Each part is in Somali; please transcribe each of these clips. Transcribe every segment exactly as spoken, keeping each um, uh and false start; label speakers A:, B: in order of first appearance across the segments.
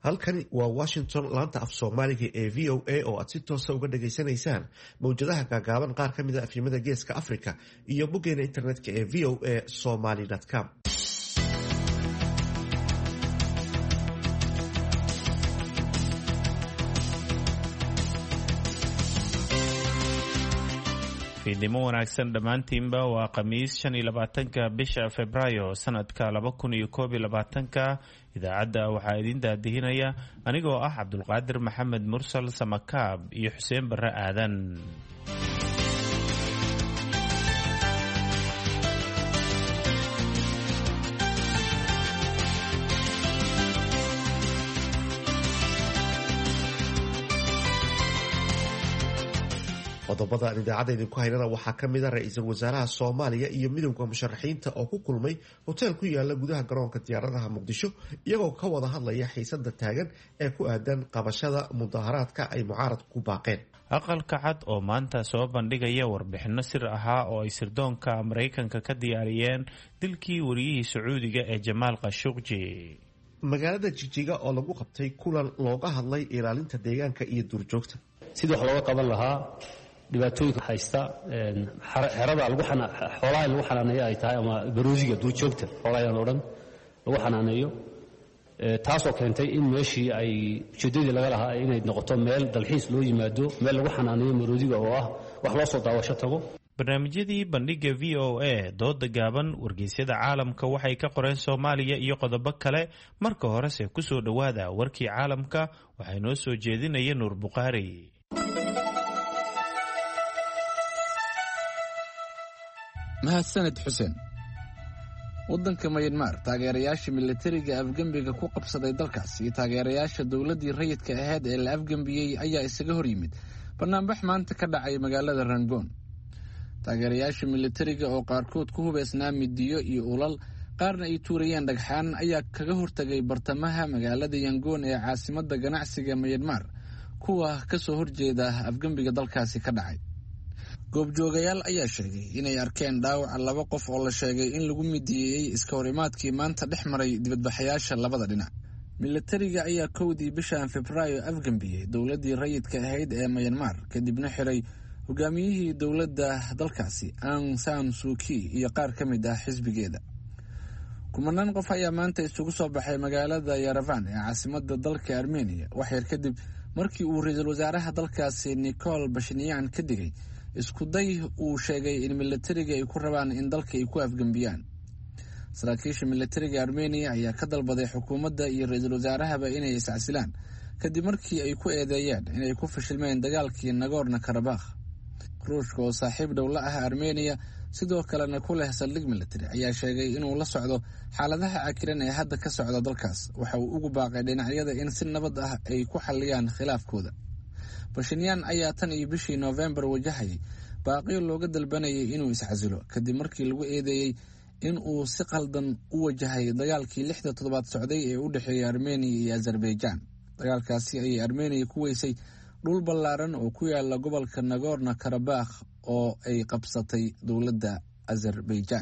A: halkani waa Washington, laanta af Soomaaliga ee V O A oo aad si toos ah uga dhageysanaysaan mowjadaha gaagaaban qaar ka mid ah afyamada Geeska Afrika iyo boggeena internetka ee v o a somali dot com.
B: fiidnimo wanaagsan dhammaantiinba waa khamiis shan iyo labaatanka bisha Febraayo sanadka laba kun iyo koob iyo labaatanka. idaacadda waxaa idin daadihinaya anigoo ah Cabdulqaadir Maxamed Mursal Samakaab iyo Xuseen Barre Aadan.
A: qodobada aan idaacadda idinku haynana waxaa ka mid ah ra-iisul wasaaraha Soomaaliya iyo midowda musharaxiinta oo ku kulmay hotel ku yaala gudaha garoonka diyaaradaha Muqdisho iyagoo ka wada hadlaya xiisada taagan ee ku aadan qabashada mudaharaadka ay mucaaradku ku baaqeen.
B: aqalka cad oo maanta soo bandhigaya warbixino sir ahaa oo ay sirdoonka Mareykanka ka diyaariyeen dilkii wariyihii Sacuudiga ee Jamaal Khashoggi.
A: magaalada Jigjiga oo lagu qabtay kulan looga hadlay ilaalinta deegaanka iyo duurjoogta
C: sidii wax looga qaban lahaa dhibaatooyinka haysta xerada lagu xoolaha lagu xanaaneeyo ay tahay ama baroosiga duurjoogta xoolaha oo dhan lagu xanaaneeyo taasoo keentay in meeshii ay ujeedadii laga lahaa inay noqoto meel dalxiis loo yimaado meel lagu xanaaneeyo baroosiga oo ah wax loo soo daawasho tago.
B: barnaamijyadii bandhiga V O A dooda gaaban wargeysyada caalamka waxay ka qoreen Soomaaliya iyo qodobo kale. marka horese ku soo dhawaada warkii caalamka waxay noo soo jeedinaya Nuur Buqaari.
D: mahadsanid xuseen. waddanka Myanmar taageerayaasha militariga afgambiga ku qabsaday dalkaas iyo taageerayaasha dowladii rayidka ahayd ee la afgambiyey ayaa isaga hor yimid banaanbax maanta ka dhacay magaalada Rangoon. taageerayaasha militariga oo qaarkood ku hubeysnaa midiyo iyo ulal qaarna ay tuurayeen dhagxaan ayaa kaga hortagay bartamaha magaalada Yangoon ee caasimadda ganacsiga Myanmar kuwa ka soo horjeeda afgambiga dalkaasi ka dhacay. goobjoogayaal ayaa sheegay inay arkeen dhaawaca laba qof oo la sheegay in lagu midiyey iska horimaadkii maanta dhex maray dibadbaxayaasha labada dhinac. militariga ayaa kowdii bishan Febraayo afgambiyey dowladii rayidka ahayd ee Myanmar kadibna xiray hogaamiyihii dowladda dalkaasi Aung San Suu Kyi iyo qaar ka mid ah xisbigeeda. kumanaan qof ayaa maanta isugu soo baxay magaalada Yerevan ee caasimadda dalka Armenia wax yar kadib markii uu ra'iisul wasaaraha dalkaasi Nikol Pashinyan ka digay isku day uu sheegay in militariga ay ku rabaan in dalka ay ku afgambiyaan. saraakiisha militariga Armenia ayaa ka dalbaday xukuumadda iyo ra'iisul wasaarahaba inay iscasilaan kadib markii ay ku eedeeyeen inay ku fashilmeen dagaalkii Nagorno-Karabakh. ruushka oo saaxiib dhow la ah Armenia sidoo kalena ku leh saldhig militari ayaa sheegay inuu la socdo xaaladaha cakiran ee hadda ka socda dalkaas. waxa uu ugu baaqay dhinacyada in si nabad ah ay ku xalliyaan khilaafkooda. Pashinyan ayaa tan iyo bishii November wajahayay baaqiyo looga dalbanayay inuu iscasilo kadib markii lagu eedeeyey in uu si qaldan u wajahay dagaalkii lixda toddobaad socday ee u dhexeeyay Armenia iyo Azerbaijan. dagaalkaasi ayay Armenia ku weysay dhul ballaaran oo ku yaala gobolka Nagorno-Karabakh oo ay qabsatay dowladda Azerbaijan.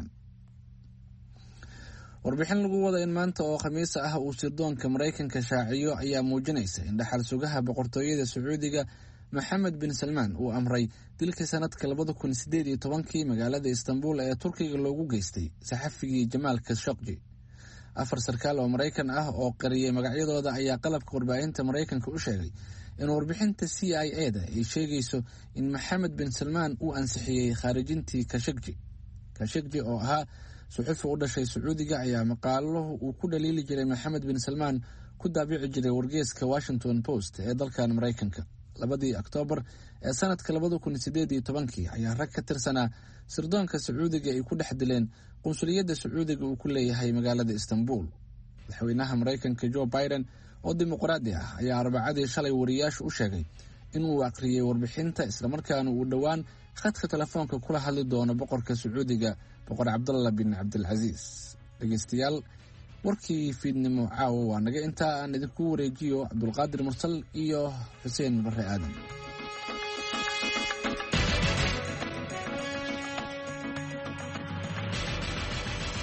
D: warbixin lagu wada in maanta oo khamiis ah uu sirdoonka Mareykanka shaaciyo ayaa muujinaysa in dhaxal sugaha boqortooyada Sacuudiga Mohammed bin Salman uu amray dilka sanadka labada kun sideed iyo tobankii magaalada Istanbul ee Turkiga loogu geystay saxafigii Jamaal Khashoggi. afar sarkaal oo Mareykan ah oo qariyay magacyadooda ayaa qalabka warbaahinta Mareykanka u sheegay in warbixinta C I A-da ay sheegayso in Mohammed bin Salman uu ansixiyey khaarijintii Khashoggi. Khashoggi oo ahaa suxufi u dhashay Sacuudiga ayaa maqaalo uu ku dhaliili jiray Mohammed bin Salman ku daabici jiray wargeyska Washington Post ee dalkan Mareykanka. labadii Oktoobar ee sanadka labada kun sideed iyo tobankii ayaa rag ka tirsanaa sirdoonka Sacuudiga ay ku dhex dileen qunsuliyadda Sacuudiga uu ku leeyahay magaalada Istanbul. madaxweynaha Mareykanka Joe Biden oo dimuqraadi ah ayaa arbacadii shalay wariyaasha u sheegay inuu aqriyay warbixinta islamarkaana uu dhowaan khadka telefoonka kula hadli doono boqorka Sacuudiga boqor Cabdallah bin Cabdulaziz. dhegeystayaal warkii fiidnimo caawa waa naga intaa. aan idinku wareejiyo Cabdulqaadir Mursal iyo Xuseen Barre Aadan.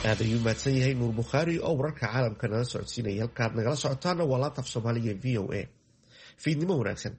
A: aad ayuu mahadsan yahay nuur bukhaari oo wararka caalamka nala socodsiinaya. halkaad nagala socotaana waa laanta af soomaaliga v o a. fiidnimo wanaagsan.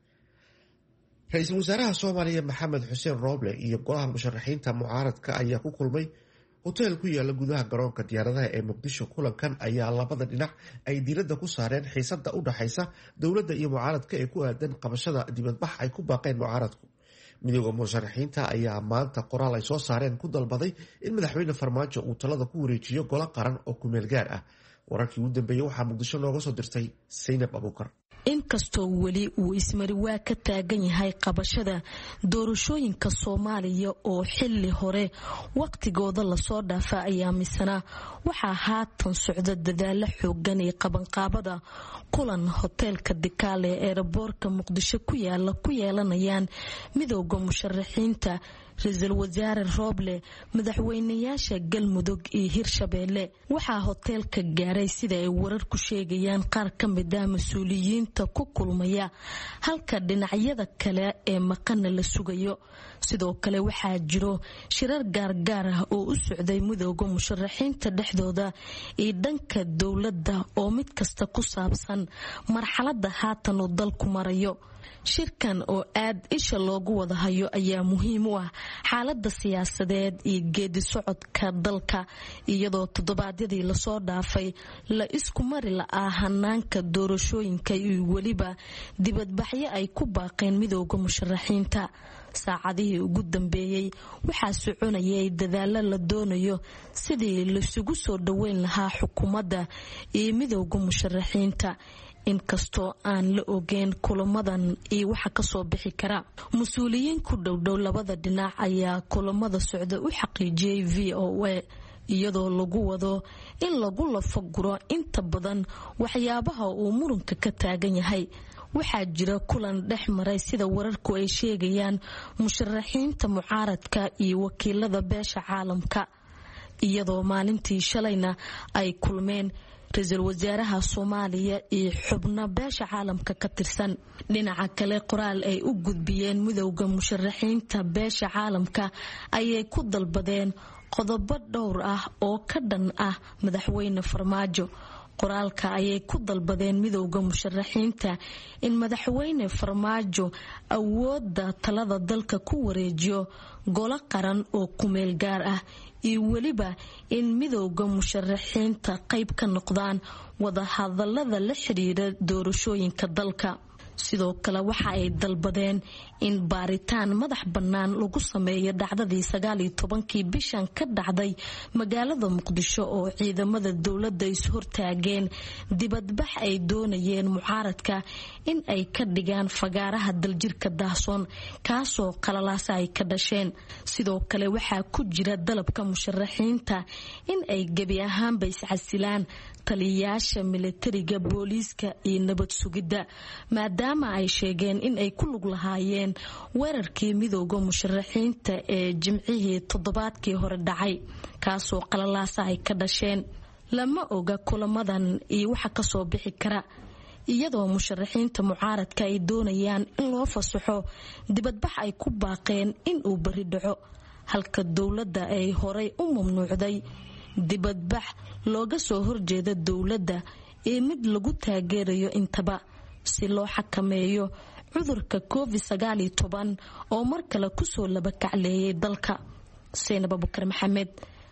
A: ra-iisul wasaaraha soomaaliya maxamed xuseen rooble iyo golaha musharaxiinta mucaaradka ayaa ku kulmay hoteel ku yaala gudaha garoonka diyaaradaha ee muqdisho. kulankan ayaa labada dhinac ay diiradda ku saareen xiisada u dhaxaysa dowladda iyo mucaaradka ee ku aadan qabashada dibadbax ay ku baaqeen mucaaradku. midooda musharaxiinta ayaa maanta qoraal ay soo saareen ku dalbaday in madaxweyne farmaajo uu talada ku wareejiyo golo qaran oo kumeel gaar ah. wararkii ugu dambeeyey waxaa muqdisho nooga soo dirtay saynab abuukar.
E: inkastoo weli uu ismari waa ka taagan yahay qabashada doorashooyinka Soomaaliya oo xilli hore waqtigooda lasoo dhaafa ayaa misana waxaa haatan socda dadaalo xoogan ee qabanqaabada kulan hoteelka Dikaale ee aeroboortka Muqdisho ku yaala ku yeelanayaan midowga musharaxiinta ra-iisul wasaare Rooble, madaxweynayaasha Galmudug iyo Hirshabeelle. waxaa hoteelka gaaray sida ay wararku sheegayaan qaar ka mid ah mas'uuliyiinta ku kulmaya halka dhinacyada kale ee maqana la sugayo. sidoo kale waxaa jiro shirar gaargaar ah oo u socday midowga musharaxiinta dhexdooda iyo dhanka dowladda oo mid kasta ku saabsan marxaladda haatan uu dalku marayo. shirkan oo aad isha loogu wada hayo ayaa muhiim u ah xaaladda siyaasadeed iyo geedi socodka dalka, iyadoo toddobaadyadii lasoo dhaafay la isku mari la'aa hanaanka doorashooyinka iyo weliba dibadbaxyo ay ku baaqeen midowga musharaxiinta. saacadihii ugu dambeeyey waxaa soconayay dadaalo la doonayo sidii laisugu soo dhaweyn lahaa xukuumadda iyo midowga musharaxiinta, inkastoo aan la ogeyn kulamadan iyo waxa ka soo bixi kara. mas-uuliyiin ku dhowdhow labada dhinac ayaa kulamada socda u xaqiijiyay v o a, iyadoo lagu wado in lagu lafaguro inta badan waxyaabaha uu muranka ka taagan yahay. waxaa jira kulan dhex maray sida wararku ay sheegayaan musharaxiinta mucaaradka iyo wakiilada beesha caalamka, iyadoo maalintii shalayna ay kulmeen ra-iisul wasaaraha Soomaaliya iyo xubno beesha caalamka ka tirsan. dhinaca kale qoraal ay u gudbiyeen midowga musharaxiinta beesha caalamka ayay ku dalbadeen qodobo dhowr ah oo ka dhan ah madaxweyne Farmaajo. qoraalka ayay ku dalbadeen midowga musharaxiinta in madaxweyne Farmaajo awoodda talada dalka ku wareejiyo golo qaran oo kumeel gaar ah iyo weliba in midowga musharaxiinta qayb ka noqdaan wada hadallada la xiriira doorashooyinka dalka. sidoo kale waxa ay dalbadeen in baaritaan madax bannaan lagu sameeyo dhacdadii sagaal iyo tobankii bishan ka dhacday magaalada Muqdisho oo ciidamada dowladda is hortaageen dibadbax ay doonayeen mucaaradka in ay ka dhigaan fagaaraha daljirka daahsoon kaasoo qalalaasa ay ka dhasheen. sidoo kale waxaa ku jira dalabka musharaxiinta in ay gebi ahaanba iscasilaan taliyayaasha militariga, booliiska iyo nabad sugidda, maadaama ay sheegeen in ay ku lug lahaayeen weerarkii midowga musharaxiinta ee jimcihii toddobaadkii hore dhacay kaasoo qalalaasa ay ka dhasheen. lama oga kulamadan iyo waxa ka soo bixi kara, iyadoo musharaxiinta mucaaradka ay doonayaan in loo fasaxo dibadbax ay ku baaqeen in uu bari dhaco, halka dowladda ay horay u mamnuucday dibadbax looga soo horjeeda dowladda ee mid lagu taageerayo intaba si loo xakameeyo cudurka covid sagaal iyo toban oo mar kale ku soo laba kacleeyay dalka. Saynab Abuukar Maxamed,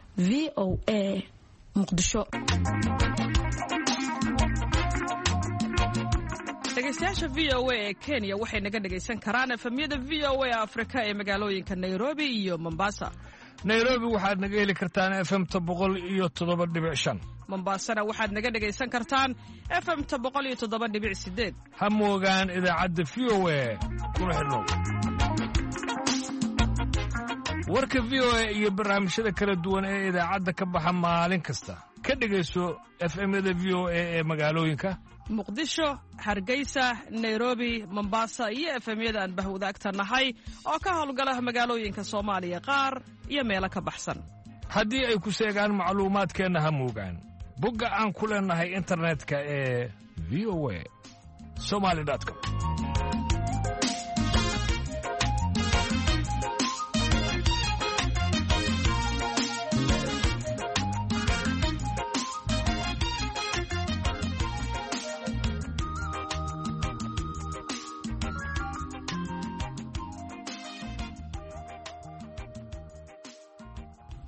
E: V O A, Muqdisho.
F: dhegeystayaasha V O A ee Kenya waxay naga dhageysan karaan efemyada V O A Afrika ee magaalooyinka Nairobi iyo Mombasa.
G: Nairobi waxaad naga heli kartaan F M ta boqol iyo toddoba dhibic shan.
F: Mombasana waxaad naga dhageysan kartaan F M ta boqol iyo toddoba dhibic sideed.
G: Ha moogaan idaacadda V O A kuna xidhnow. warka V O A iyo barnaamijyada kala duwan ee idaacadda ka baxa maalin kasta ka dhageyso F M-yada V O A ee magaalooyinka
F: Muqdisho, Hargeysa, Nairobi, Mombasa iyo F M-yada aan bahwadaagta nahay oo ka howlgala magaalooyinka Soomaaliya qaar iyo meelo ka baxsan.
G: haddii ay ku sheegaan macluumaadkeenna ha moogaan bogga aan ku leenahay internetka ee v o a somali dot com.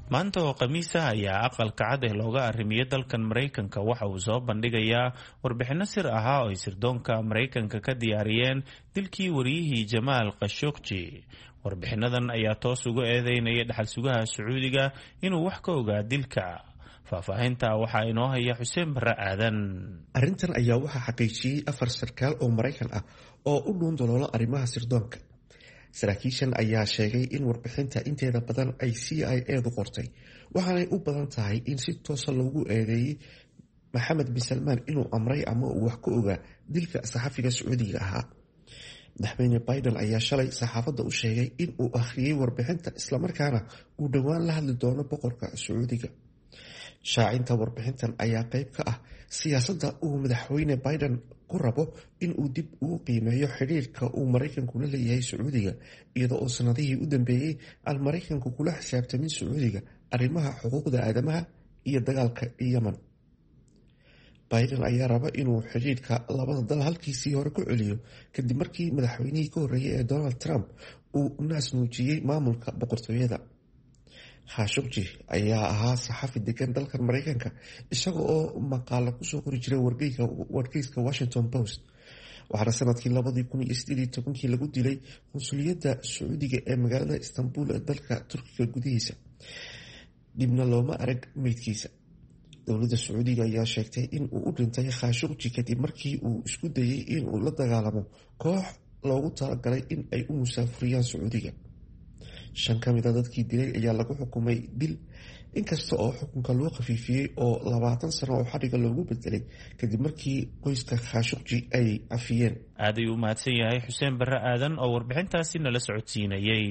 B: maanta oo khamiisa ayaa aqalka cad ee looga arrimiyo dalkan maraykanka waxa uu soo bandhigayaa warbixinno sir ahaa oo ay sirdoonka maraykanka ka diyaariyeen dilkii wariyihii jamaal khashogji. warbixinadan ayaa toos uga eedeynaya dhaxal sugaha sacuudiga inuu wax ka ogaa dilka. faahfaahinta waxaa inoo haya xuseen barre aadan.
A: arrintan ayaa waxaa xaqiijiyey afar sarkaal oo maraykan ah oo u dhuun daloolo arrimaha sirdoonka. saraakiishan ayaa sheegay in warbixinta inteeda badan ay c i edu qortay, waxaanay u badan tahay in si toosa loogu eedeeyey maxamed bin salmaan inuu amray ama uu wax ka ogaa dilka saxafiga sacuudiga ahaa. madaxweyne biden ayaa shalay saxaafadda u sheegay in uu akhriyey warbixinta islamarkaana uu dhowaan la hadli doono boqorka sacuudiga. shaacinta warbixintan ayaa qayb ka ah siyaasadda uu madaxweyne biden ku rabo in uu dib ugu qiimeeyo xidhiirka uu maraykanku la leeyahay sacuudiga, iyadoo oo sanadihii u dambeeyey aan maraykanku kula xisaabtamin sacuudiga arrimaha xuquuqda aadamaha iyo dagaalka yemen. biden ayaa raba inuu xidhiirka labada dal halkiisii hore ku celiyo kadib markii madaxweynihii ka horreeyay ee donald trump uu naas nuujiyey maamulka boqortooyada. khashogji ayaa ahaa saxafi degan dalkan maraykanka, isaga oo maqaala kusoo qori jiray wargeyska washington post. waxaana sanadkii labadii kun iyo sideed iyo tobankii lagu dilay qunsuliyadda sacuudiga ee magaalada istanbul ee dalka turkiga gudihiisa. dibna looma arag meydkiisa. dowladda sacuudiga ayaa sheegtay in uu u dhintay khashogji kadib markii uu isku dayay inuu la dagaalamo koox loogu talagalay in ay u musaafuriyaan sacuudiga. shan ka mid a dadkii dilay ayaa lagu xukumay dil, inkasta oo xukunka loo khafiifiyey oo labaatan sano oo xadhiga loogu bedelay kadib markii qoyska khashogji ay cafiyeen.
B: aad ayuu u mahadsan yahay xuseen barre aadan oo warbixintaasi nala socodsiinayay.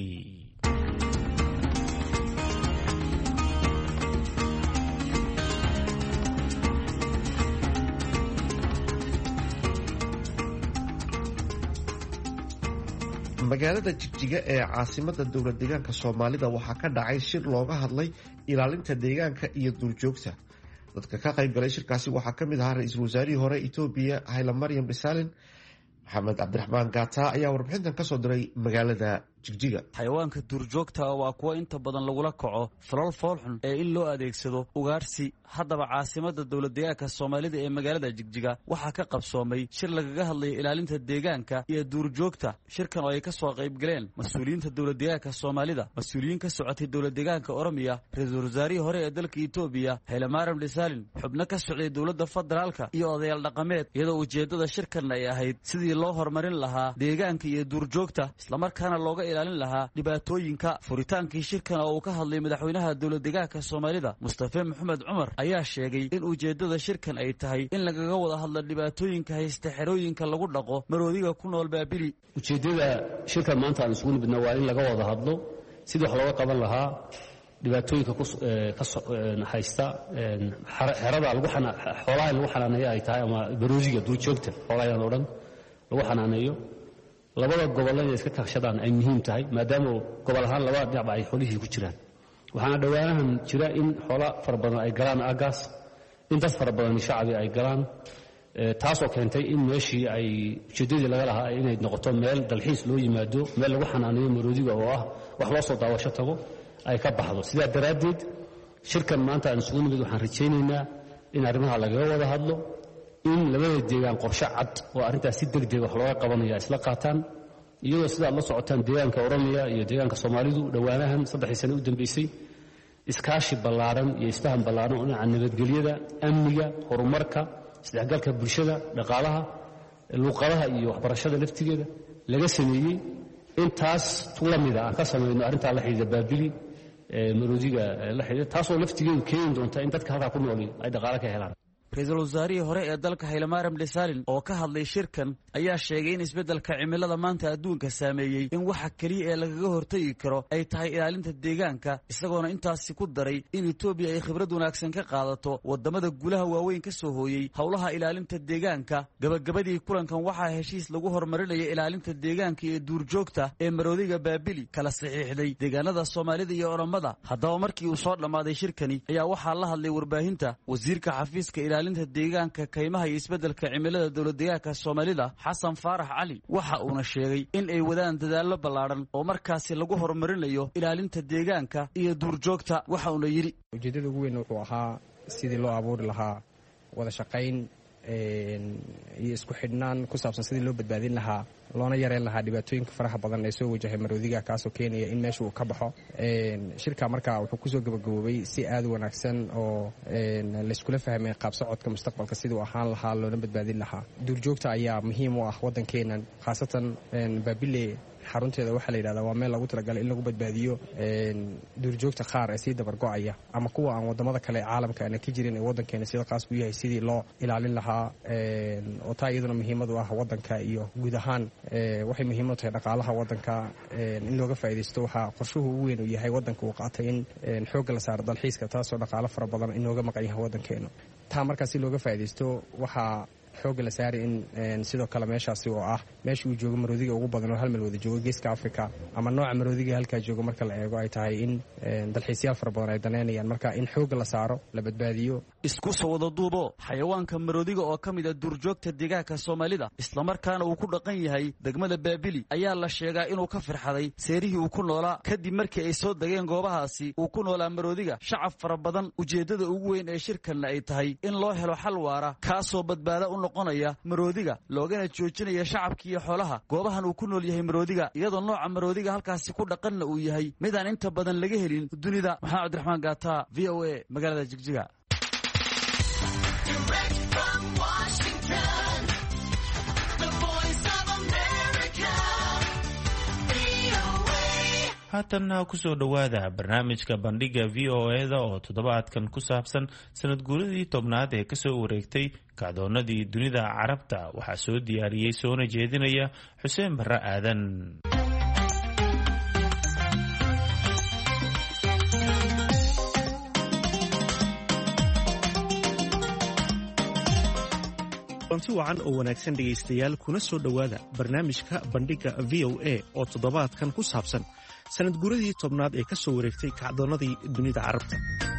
A: magaalada jigjiga ee caasimada dowlad deegaanka soomaalida waxaa ka dhacay shir looga hadlay ilaalinta deegaanka iyo duurjoogta. dadka ka qayb galay shirkaasi waxaa ka mid ahaa ra-iisul wasaarihii hore Itoobiya Haile Mariam Desalegn. maxamed cabdiraxmaan gaata ayaa warbixintan kasoo diray magaalada jigjiga.
H: xayawaanka duurjoogta waa kuwa inta badan lagula kaco falal foolxun ee in loo adeegsado ugaarsi. haddaba caasimada dowlad deegaanka soomaalida ee magaalada jigjiga waxaa ka qabsoomay shir lagaga hadlayo ilaalinta deegaanka iyo duurjoogta. shirkan oo ay kasoo qayb galeen mas-uuliyiinta dowlad deegaanka soomaalida, mas-uuliyiin ka socotay dowlad deegaanka oromiya, ra-iisul wasaarihii hore ee dalka Itoobiya Haile Mariam Desalegn, xubno ka socday dowladda federaalka iyo odayaal dhaqameed, iyadoo ujeedada shirkan ay ahayd sidii loo horumarin lahaa deegaanka iyo duurjoogta islamarkaana looga ilaalin lahaa dhibaatooyinka. furitaankii shirkan oo uu ka hadlay madaxweynaha dowlad deegaanka soomaalida Mustafa Maxamed Cumar ayaa sheegay in ujeedada shirkan ay tahay in lagaga wada hadlo dhibaatooyinka haysta xerooyinka lagu dhaqo maroodiga ku nool Baabili.
C: ujeedada shirkan maanta aan isugu nimidna waa in laga wada hadlo sidii wax looga qaban lahaa dhibaatooyinka ka haysta xerada lagu xoolaha lagu xanaaneeyo ay tahay ama baroosiga duurjoogta xoolaha oo dhan lagu xanaaneeyo. labada gobol ee iska kaashadaan ay muhiim tahay maadaama gobol ahaan labada dhinac ay xoolihii ku jiraan. waxaana dhawaanahan jira in xoolo fara badan ay galaan agaas, in dad fara badan shacbi ay galaan, taasoo keentay in meeshii ay ujeedadii laga lahaa inay noqoto meel dalxiis loo yimaado, meel lagu xanaaneeyo maroodiga oo ah wax loo soo daawasho tago ay ka baxdo. sidaa daraaddeed shirkan maanta aan isugu nimid waxaan rajaynaynaa in arrimaha lagaga wada hadlo, in labada deegaan qorshe cad oo arrintaas si degdeg wax looga qabanaya isla qaataan, iyadoo sidaad la socotaan deegaanka oromiya iyo deegaanka soomaalidu dhowaanahan saddexdii sane u dambeysay iskaashi ballaaran iyo isfahan ballaaran oo dhinaca nabadgelyada, amniga, horumarka, isdhexgalka bulshada, dhaqaalaha, luuqadaha iyo waxbarashada laftigeeda laga sameeyey. intaas la mida aan ka samayno arrintaa la xidhiidha Baabili maroodiga la xidhiidha, taasoo laftigeedu keeni doonta in dadka halkaa ku nool ay dhaqaale ka helaan.
H: ra-iisul wasaarihii hore ee dalka Haile Mariam Desalegn oo ka hadlay shirkan ayaa sheegay in isbeddelka cimilada maanta adduunka saameeyey in waxa kaliya ee lagaga hortagi karo ay tahay ilaalinta deegaanka, isagoona intaasi ku daray in Itoobiya ay khibrad wanaagsan ka qaadato wadamada guulaha waaweyn ka soo hooyey howlaha ilaalinta deegaanka. gabagabadii kulankan waxaa heshiis lagu horumarinaya ilaalinta deegaanka iyo duurjoogta ee maroodiga Baabili kala saxiixday deegaanada Soomaalida iyo Oromada. haddaba markii uu soo dhammaaday shirkani ayaa waxaa la hadlay warbaahinta wasiirka xafiiska ilaalinta deegaanka kaymaha iyo isbeddelka cimilada dowladdeegaanka soomaalida xasan faarax cali waxa uuna sheegay in ay wadaan dadaallo ballaadhan oo markaasi lagu horumarinayo ilaalinta deegaanka iyo duurjoogta. waxa uuna yidhi
I: ujeeddada ugu weyn wuxuu ahaa sidii loo abuuri lahaa wada shaqayn iyo isku xidhnaan ku saabsan sidii loo badbaadin lahaa loona yareyn lahaa dhibaatooyinka faraha badan ee soo wajahay maroodiga kaasoo keenaya in meesha uu ka baxo. shirka markaa wuxuu kusoo gabagaboobay si aad u wanaagsan oo layskula fahmay qaab socodka mustaqbalka siduu ahaan lahaa loona badbaadin lahaa. duurjoogta ayaa muhiim u ah waddankeennan, khaasatan baabile xarunteeda waxaa la yidhahdaa waa meel lagu talagalay in lagu badbaadiyo duurjoogta qaar ee sii dabargo'aya ama kuwa aan waddamada kale ee caalamka aana ka jirin ee waddankeena sida qaas ku yahay sidii loo ilaalin lahaa. oo taa iyaduna muhiimad u ah waddanka iyo guud ahaan waxay muhiim u tahay dhaqaalaha waddanka in looga faa'iidaysto. waxaa qorshuhu ugu weyn uu yahay waddanka uu qaatay in xoogga la saaro dalxiiska, taasoo dhaqaalo fara badan inooga maqan yahay waddankeena. taa markaa si looga faa'iidaysto waxaa xoogga la saari in sidoo kale meeshaasi oo ah meesha uu joogo maroodiga ugu badan oo hal meel wada joogo geeska africa ama nooca maroodiga halkaa joogo marka la eego ay tahay in dalxiisyaal fara badan ay daneynayaan. marka in xoogga la saaro la badbaadiyo.
H: isku soo wada duubo xayawaanka maroodiga oo ka mid a duurjoogta deegaanka soomaalida islamarkaana uu ku dhaqan yahay degmada baabili ayaa la sheegaa inuu ka firxaday seerihii uu ku noolaa kadib markii ay soo degeen goobahaasi uu ku noolaa maroodiga. shacab fara badan ujeeddada ugu weyn ee shirkanna ay tahay in loo helo xal waara kaasoo badbaada u noqonaya maroodiga loogana joojinaya shacabka iyo xoolaha goobahan uu ku nool yahay maroodiga, iyadoo nooca maroodiga halkaasi ku dhaqanna uu yahay midaan inta badan laga helin dunida. maxamed cabdiraxmaan gaata, v o a, magaalada Jigjiga.
B: haatanna ku soo dhowaada barnaamijka bandhiga v o e-da oo toddobaadkan ku saabsan sanad guuradii tobnaad ee ka soo wareegtay kacdoonnadii dunida carabta. waxaa soo diyaariyey soona jeedinaya xuseen barre aadan.
A: anti wacan oo wanaagsan dhegaystayaal, kuna soo dhowaada barnaamijka bandhigga v o a oo toddobaadkan ku saabsan sanad guuradii tobnaad ee ka soo wareegtay kacdoonnadii dunida carabta.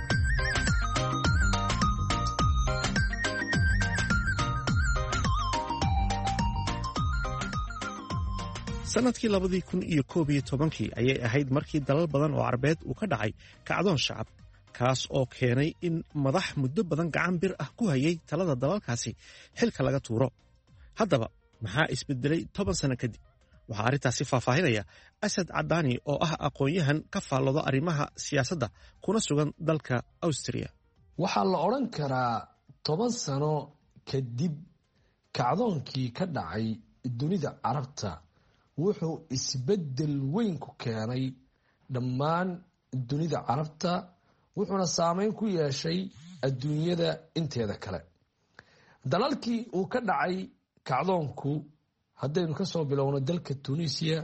A: sannadkii labadii kun iyo koob iyo tobankii ayay ahayd markii dalal badan oo carabeed uu ka dhacay kacdoon shacab, kaas oo keenay in madax muddo badan gacan bir ah ku hayay talada dalalkaasi xilka laga tuuro. haddaba maxaa isbedelay toban sano kadib? waxaa arrintaasi faahfaahinaya asad cadaani oo ah aqoon-yahan ka faallooda arrimaha siyaasadda kuna sugan dalka awstriya.
J: waxaa la odhan karaa toban sano kadib kacdoonkii ka dhacay dunida carabta wuxuu isbedel weyn ku keenay dhammaan dunida carabta, wuxuuna saameyn ku yeeshay adduunyada inteeda kale. dalalkii uu ka dhacay kacdoonku haddaynu ka soo bilowno dalka tunisiya,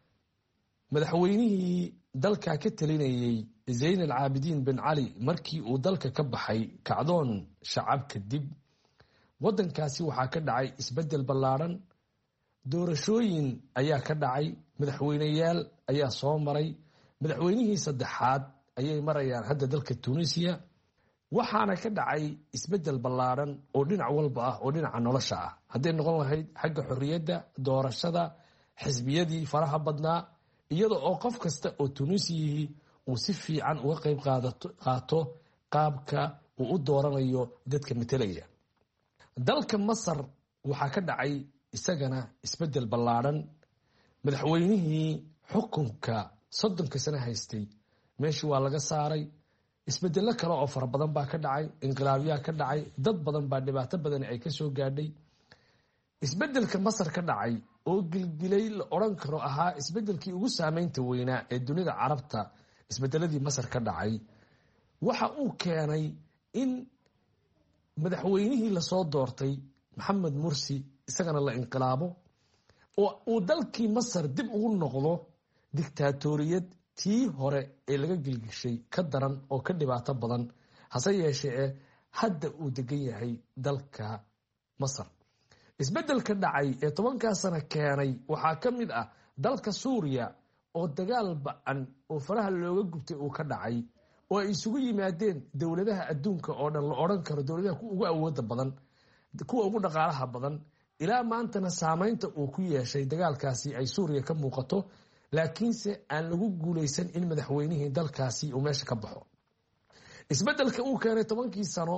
J: madaxweynihii dalka ka talinayey zayn alcaabidiin bin cali markii uu dalka ka baxay kacdoon shacab kadib, waddankaasi waxaa ka dhacay isbedel ballaadhan. doorashooyin ayaa ka dhacay, madaxweyneyaal ayaa soo maray, madaxweynihii saddexaad ayay marayaan hadda dalka tunisiya. waxaana ka dhacay isbedel ballaadhan oo dhinac walba ah oo dhinaca nolosha ah, hadday noqon lahayd xagga xorriyadda, doorashada, xisbiyadii faraha badnaa, iyada oo qof kasta oo tunisiyihii uu si fiican uga qayb qaato qaabka uu u dooranayo dadka matelaya. dalka masar waxaa ka dhacay isagana isbedel ballaadhan. madaxweynihii xukunka soddonka sano haystay meeshii waa laga saaray. isbedello kale oo fara badan baa ka dhacay, inqilaabyaa ka dhacay, dad badan baa dhibaato badan ay ka soo gaadhay. isbedelka masar ka dhacay oo gilgilay la odhan karo ahaa isbedelkii ugu saameynta weynaa ee dunida carabta, isbedeladii masar ka dhacay waxa uu keenay in madaxweynihii lasoo doortay maxamed mursi isagana la inqilaabo oo uu dalkii masar dib ugu noqdo dictaatoriyad tii hore ee laga gilgishay ka daran oo ka dhibaato badan, hase yeeshee hadda uu degan yahay dalka masar. isbedelka dhacay ee tobankaa sano keenay waxaa ka mid ah dalka suuriya oo dagaal ba-an oo faraha looga gubtay uu ka dhacay, oo ay isugu yimaadeen dowladaha adduunka oo dhan la odhan karo dowladaha ugu awooda badan kuwa ugu dhaqaalaha badan ilaa maantana saamaynta uu ku yeeshay dagaalkaasi ay suuriya ka muuqato laakiinse aan lagu guulaysan in madaxweynihii dalkaasi uu meesha ka baxo isbeddelka uu keenay tobankii sano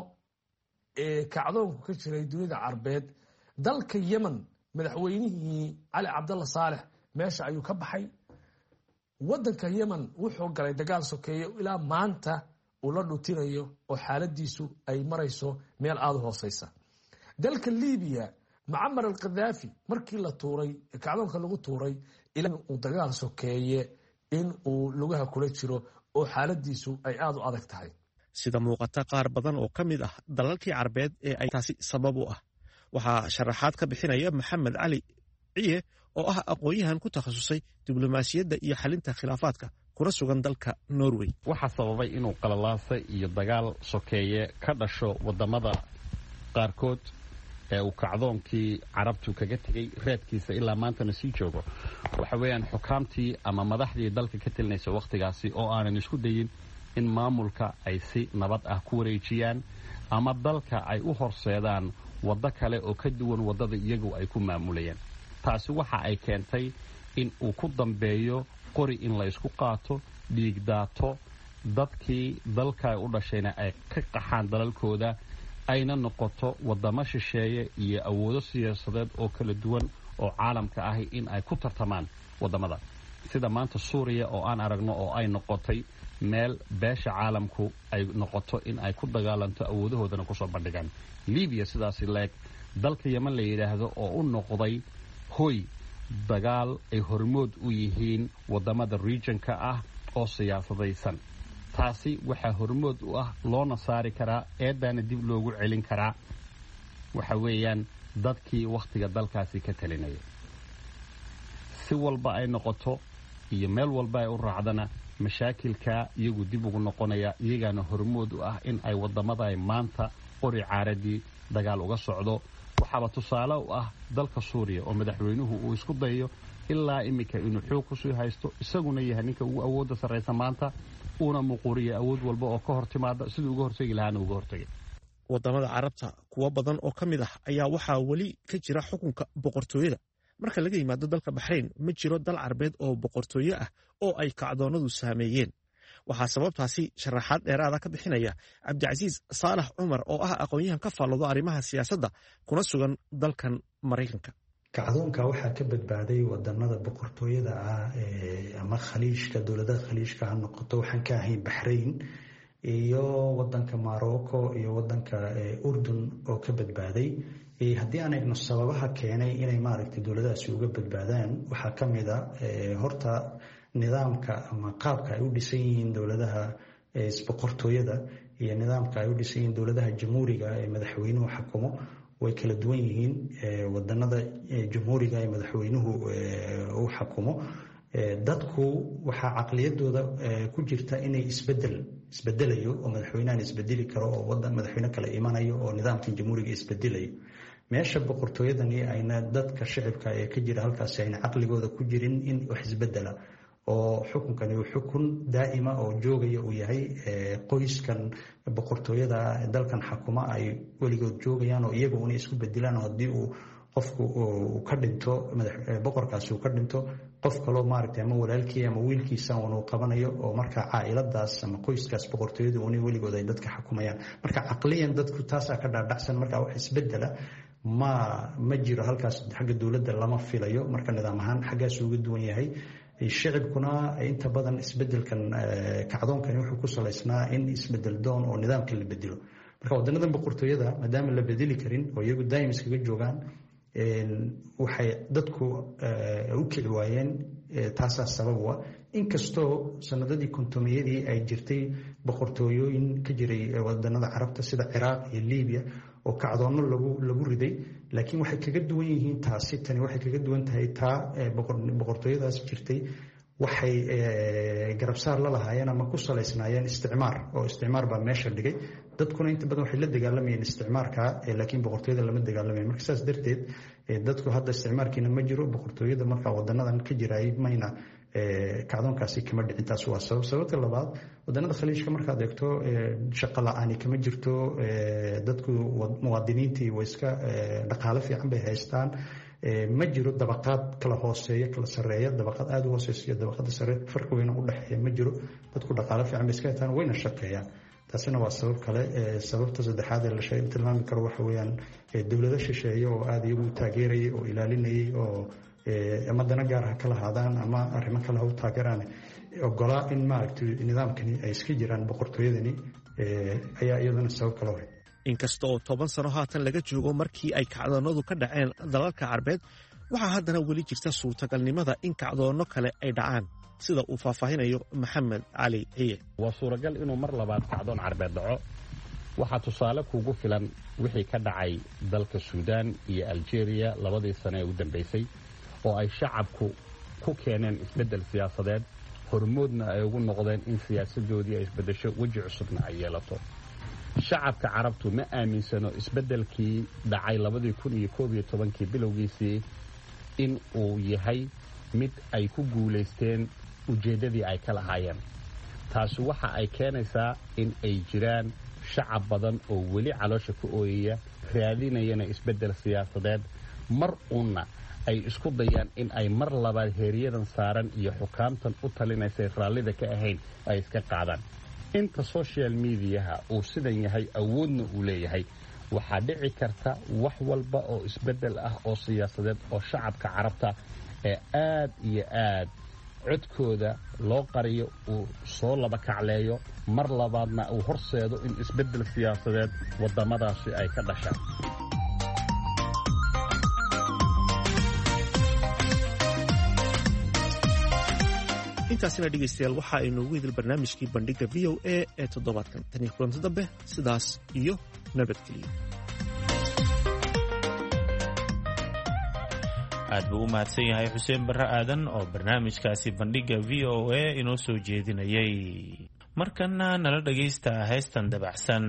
J: ee kacdoonku ka jiray dunida carbeed dalka yemen madaxweynihii cali cabdalla saalex meesha ayuu ka baxay waddanka yemen wuxuu galay dagaal sokeeye ilaa maanta uu la dhutinayo oo xaaladiisu ay marayso meel aada u hooseysa dalka libiya mucamar alkhadaafi markii la tuuray kacdoonka lagu tuuray ilaa uu dagaal sokeeye in uu lugaha kula jiro oo xaaladiisu ay aada u adag tahay
A: sida muuqata qaar badan oo ka mid ah dalalkii carbeed ee ay taasi sabab u ah waxaa sharaxaad ka bixinaya maxamed cali ciye oo ah aqoon-yahan ku takhasusay diblomaasiyadda iyo xalinta khilaafaadka kuna sugan dalka norway
K: waxaa sababay inuu qalalaasa iyo dagaal sokeeye ka dhasho wadamada qaarkood ee uu kacdoonkii carabtu kaga tegey reedkiisa ilaa maantana sii joogo waxa weeyaan xukaamtii ama madaxdii dalka ka telinaysa wakhtigaasi oo aanan isku dayin in maamulka ay si nabad ah ku wareejiyaan ama dalka ay u horseedaan waddo kale oo ka duwan waddada iyagu ay ku maamulayaan taasi waxa ay keentay in uu ku dambeeyo qori in la isku qaato dhiig daato dadkii dalka u dhashayna ay ka qaxaan dalalkooda ayna noqoto waddamo shisheeye iyo awoodo siyaasadeed oo kala duwan oo caalamka ahi in ay ku tartamaan waddamada sida maanta suuriya oo aan aragno oo ay noqotay meel beesha caalamku ay noqoto in ay ku dagaalanto awoodahoodana kusoo bandhigaan libiya sidaasi leeg dalka yemen la yidhaahdo oo u noqday hoy dagaal ay hormood u yihiin waddamada regionka ah oo siyaasadaysan taasi waxaa hormood u ah loona saari karaa eedaana dib loogu celin karaa waxa weeyaan dadkii wakhtiga dalkaasi ka talinaya si walba ay noqoto iyo meel walba ay u raacdana mashaakilka iyagu dib ugu noqonaya iyagaana hormood u ah in ay waddamada maanta qori caaradii dagaal uga socdo waxaaba tusaale u ah dalka suuriya oo madaxweynuhu uu isku dayo ilaa iminka inuu xoog kusii haysto isaguna yahay ninka ugu awoodda sarraysa maanta uuna muquuriya awood walba oo ka hor timaada siduu uga hortegi lahaana uga hortegay
A: waddamada carabta kuwo badan oo ka mid ah ayaa waxaa weli ka jira xukunka boqortooyada marka laga yimaado dalka baxrayn ma jiro dal carbeed oo boqortooye ah oo ay kacdoonadu saameeyeen waxaa sababtaasi sharaxaad dheeraada ka bixinaya cabdicasiis saalax cumar oo ah aqoon-yahan ka faalloodo arrimaha siyaasadda kuna sugan dalkan maraykanka
L: kacdoonka waxaa ka badbaaday wadanada boqortooyada ah ama khaliijka dowladaha khaliijka ha noqoto waxaan ka ahayn baxrayn iyo wadanka morocco iyo wadanka urdun oo ka badbaaday haddii aan eegno sababaha keenay inay maaragtay dowladahaasi uga badbaadaan waxaa ka mid a horta nidaamka ama qaabka ay u dhisan yihiin dowladaha boqortooyada iyo nidaamka ay u dhisan yihiin dowladaha jamhuuriga ee madaxweynuhu xakumo way kala duwan yihiin wadanada jamhuuriga ee madaxweynuhu uu xakumo dadku waxaa caqliyadooda ku jirta inay isbedel isbedelayo oo madaxweynahan isbedeli karo oo wadan madaxweyne kale imanayo oo nidaamkan jamhuuriga isbedelayo meesha boqortooyadani ayna dadka shicibka ee ka jira halkaasi ayna caqligooda ku jirin in wax isbedela oo xukunkani uu xukun daa'ima oo joogaya uu yahay qoyskan boqortooyada dalkan xakuma ay weligood joogayaan oo iyaga una isku bedilaan haddii uu qofku uu ka dhinto boqorkaasi uu ka dhinto qof kaloo maaragtay ama walaalkii ama wiilkiisa uu qabanayo oo markaa caa'iladaas ama qoyskaas boqortooyada una weligood ay dadka xukumayaan marka caqliyan dadku taasaa ka dhaadhacsan marka wax isbedela ma ma jiro halkaas xagga dowladda lama filayo marka nidaam ahaan xaggaas uga duwan yahay shicibkuna inta badan isbedelkan kacdoonkani wuxuu ku salaysnaa in isbedel doon oo nidaamka la bedelo marka wadanadan boqortooyada maadaama la bedeli karin oo iyagu daa'im iskaga joogaan waxay dadku u kici waayeen taasaa sabab u ah inkastoo sanadadii kontomiyadii ay jirtay boqortooyooyin ka jiray wadanada carabta sida ciraaq iyo libiya oo kacdoonno lagu lagu riday laakiin waxay kaga duwan yihiin taasi tani waxay kaga duwan tahay taa boqortooyadaas jirtay waxay garabsaar la lahaayeen ama ku salaysnaayeen isticmaar oo isticmaar baa meesha dhigay dadkuna inta badan waxay la dagaalamayeen isticmaarka laakiin boqortooyada lama dagaalamayn marka saas darteed dadku hadda isticmaarkiina ma jiro boqortooyada marka wadanadan ka jiraay mayna kacdoonkaasi kama dhicin. taas waa sabab. sababta labaad, wadanada khaliijka markaad eegto shaqo la-aani kama jirto, dadku muwaadiniintii way iska dhaqaale fiican bay haystaan, ma jiro dabaqaad kala hooseeya kala sareeya, dabaqaad aada u hooseysa iyo dabaqada sare farqi weyna u dhexeeya ma jiro. dadku dhaqaale fiican bay iska haystaan, wayna shaqeeyaan. taasina waa sabab kale. sababta saddexaad ee la tilmaami karo waxa weeyaan dowlado shisheeye oo aada iyagu taageerayay oo ilaalinayay oo ama dana gaar ha kala haadaan ama arrimo kale ha u taageeraan, ogolaa in maaragtay nidaamkani ay iska jiraan boqortooyadani ayaa iyadana sabab kale wahay.
A: inkasta oo toban sano haatan laga joogo markii ay kacdoonadu ka dhaceen dalalka carbeed, waxaa haddana weli jirta suurtagalnimada in kacdoonno kale ay dhacaan, sida uu faahfaahinayo maxamed cali ciye.
K: waa suuragal inuu mar labaad kacdoon carbeed dhaco. waxaa tusaale kuugu filan wixii ka dhacay dalka suudaan iyo algeria labadii sane ee u dambaysay, oo ay shacabku ku keeneen isbeddel siyaasadeed, hormoodna ay ugu noqdeen in siyaasadoodii ay isbeddesho, weji cusubna ay yeelato. shacabka carabtu ma aaminsano isbeddelkii dhacay labadii kun iyo koob iyo tobankii bilowgiisii in uu yahay mid ay ku guulaysteen ujeeddadii ay ka lahaayeen. taasi waxa ay keenaysaa in ay jiraan shacab badan oo weli caloosha ku ooyaya, raadinayana isbeddel siyaasadeed, mar uunna ay isku dayaan in ay mar labaad heeryadan saaran iyo xukaamtan u talinaysay raallida ka ahayn ay iska qaadaan. inta social mediaha uu sidan yahay, awoodna uu leeyahay, waxaa dhici karta wax walba oo isbeddel ah oo siyaasadeed oo shacabka carabta ee aad iyo aad codkooda loo qariyo uu soo laba kacleeyo, mar labaadna uu horseedo in isbeddel siyaasadeed waddamadaasi ay ka dhashaan.
A: intaasina dhegaystayaal waxa ay noogu idil barnaamijkii bandhigga v o a ee toddobaadkan. tan iyo kulanti dambe, sidaas iyo nabadgelyo.
B: aad buu u mahadsan yahay xuseen barre aadan oo barnaamijkaasi bandhigga v o a inoo soo jeedinayay. markana nala dhagaysta heestan dabacsan.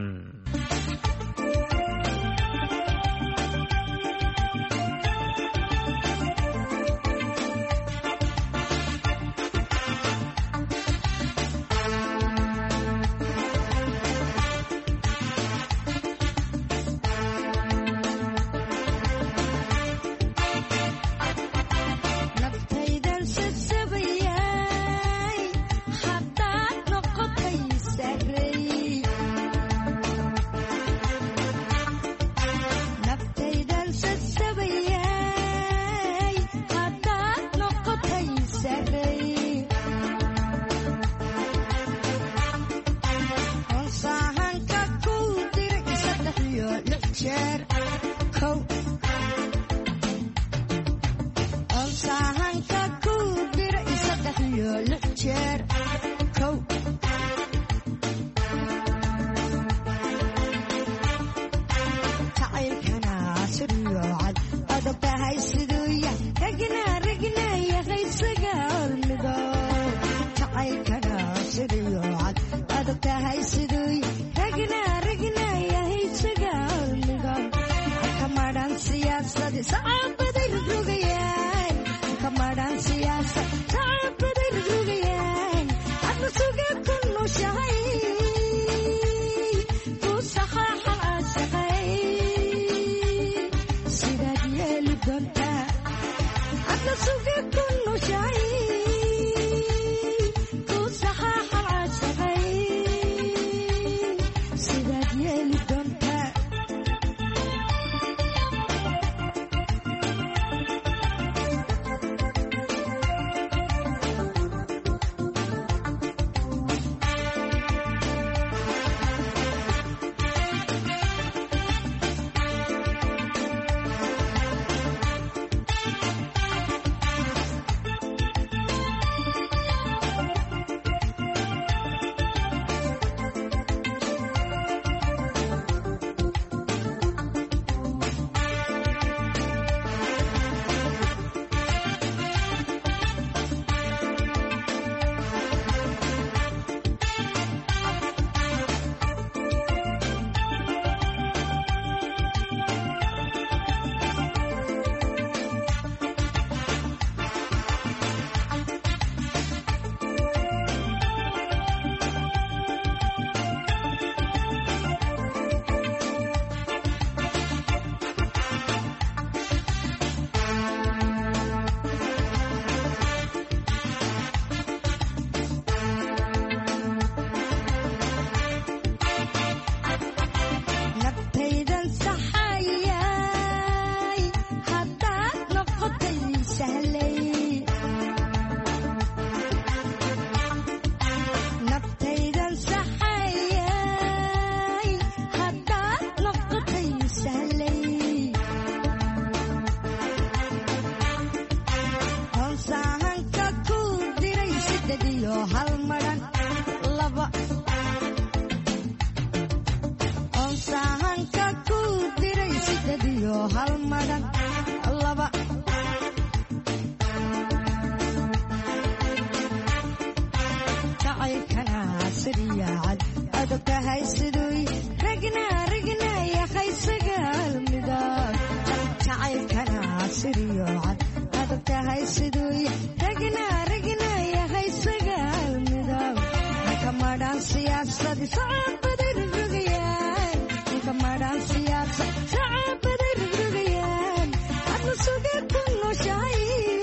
M: jacaylkana siriyacad adogtahay siduy ragna ragna yahay sagaal midab jacaylkana siriyacad adogtahay siduy ragna ragna yahay sagaal midab kamadhan siyaasadi sacabada rugayaan kamadhan siyaasad sacabada rugayaan adna sugar ku nooshahay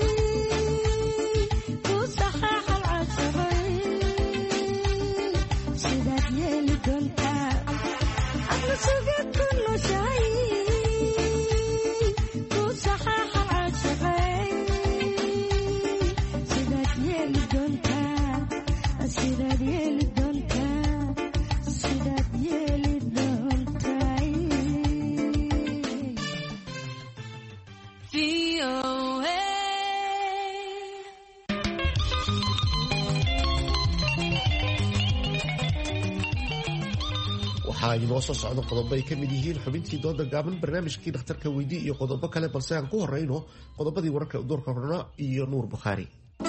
M: ku saxaax alcasabay sidaad yeeli doontaa adna sugar ku nooshahay ku saxaax alcasabay sidaad yeeli doontaa sidaad yeeli doontaa sidaad yeeli doontaa
A: waxaa inoo soo socda qodobo ay ka mid yihiin xubintii dooda gaaban, barnaamijkii dhakhtarka weydii iyo qodobo kale, balse aan ku horeyno qodobadii wararka udoorka horna iyo nuur bukhaari.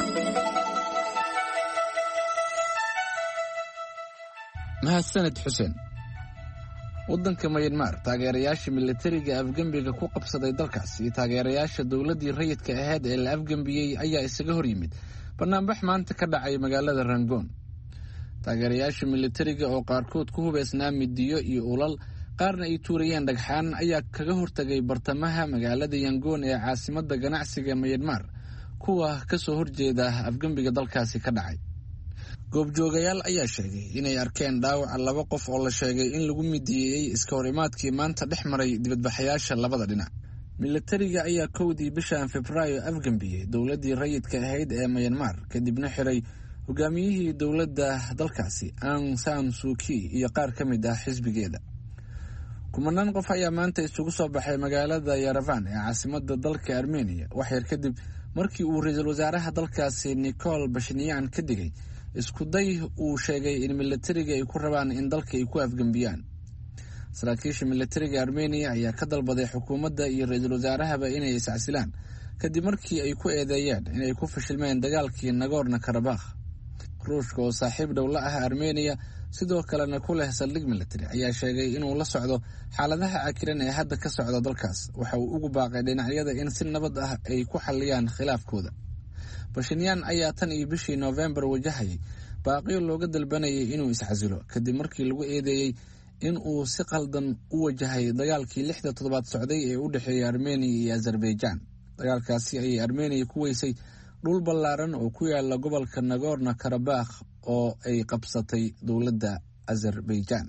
D: mahadsaned xuseen. waddanka mayanmar taageerayaasha militariga afgembiga ku qabsaday dalkaas iyo taageerayaasha dowladdii rayidka ahayd ee la afgembiyey ayaa isaga hor yimid banaanbax maanta ka dhacay magaalada rangoon. taageerayaasha militariga oo qaarkood ku hubeysnaa midiyo iyo ulal, qaarna ay tuurayeen dhagxaan, ayaa kaga hortagay bartamaha magaalada yangoon ee caasimadda ganacsiga mayanmar, kuwa ka soo horjeeda afgembiga dalkaasi ka dhacay. goobjoogayaal ayaa sheegay inay arkeen dhaawaca laba qof oo la sheegay in lagu midiyeeyey iska hor imaadkii maanta dhex maray dibadbaxayaasha labada dhinac. militariga ayaa kowdii bishan febraayo afgembiyey dowladdii rayidka ahayd ee mayanmar, kadibna xiray hogaamiyihii dowladda dalkaasi Aung San Suu Kyi iyo qaar ka mid ah xisbigeeda. kumanaan qof ayaa maanta isugu soo baxay magaalada Yerevan ee caasimadda dalka Armenia waxyar kadib markii uu ra-iisul wasaaraha dalkaasi Nikol Pashinyan ka digay isku day uu sheegay in militariga ay ku rabaan in dalka ay ku afgembiyaan. saraakiisha militariga Armenia ayaa ka dalbaday xukuumadda iyo ra-iisul wasaarahaba inay iscasilaan kadib markii ay ku eedeeyeen inay ku fashilmeen dagaalkii Nagorno Karabakh. ruushka oo saaxiib dhow la ah Armenia sidoo kalena ku leh saldhig militari ayaa sheegay inuu la socdo xaaladaha cakiran ee hadda ka socda dalkaas. waxa uu ugu baaqay dhinacyada in si nabad ah ay ku xalliyaan khilaafkooda. Pashinyan ayaa tan iyo bishii November wajahayay baaqiyo looga dalbanayay inuu iscasilo kadib markii lagu eedeeyey in uu si qaldan u wajahay dagaalkii lixda toddobaad socday ee u dhexeeyay Armenia iyo Azerbaijan. dagaalkaasi ayay Armenia ku weysay dhul ballaaran oo ku yaala gobolka Nagorno Karabakh oo ay qabsatay dowladda Azerbaijan.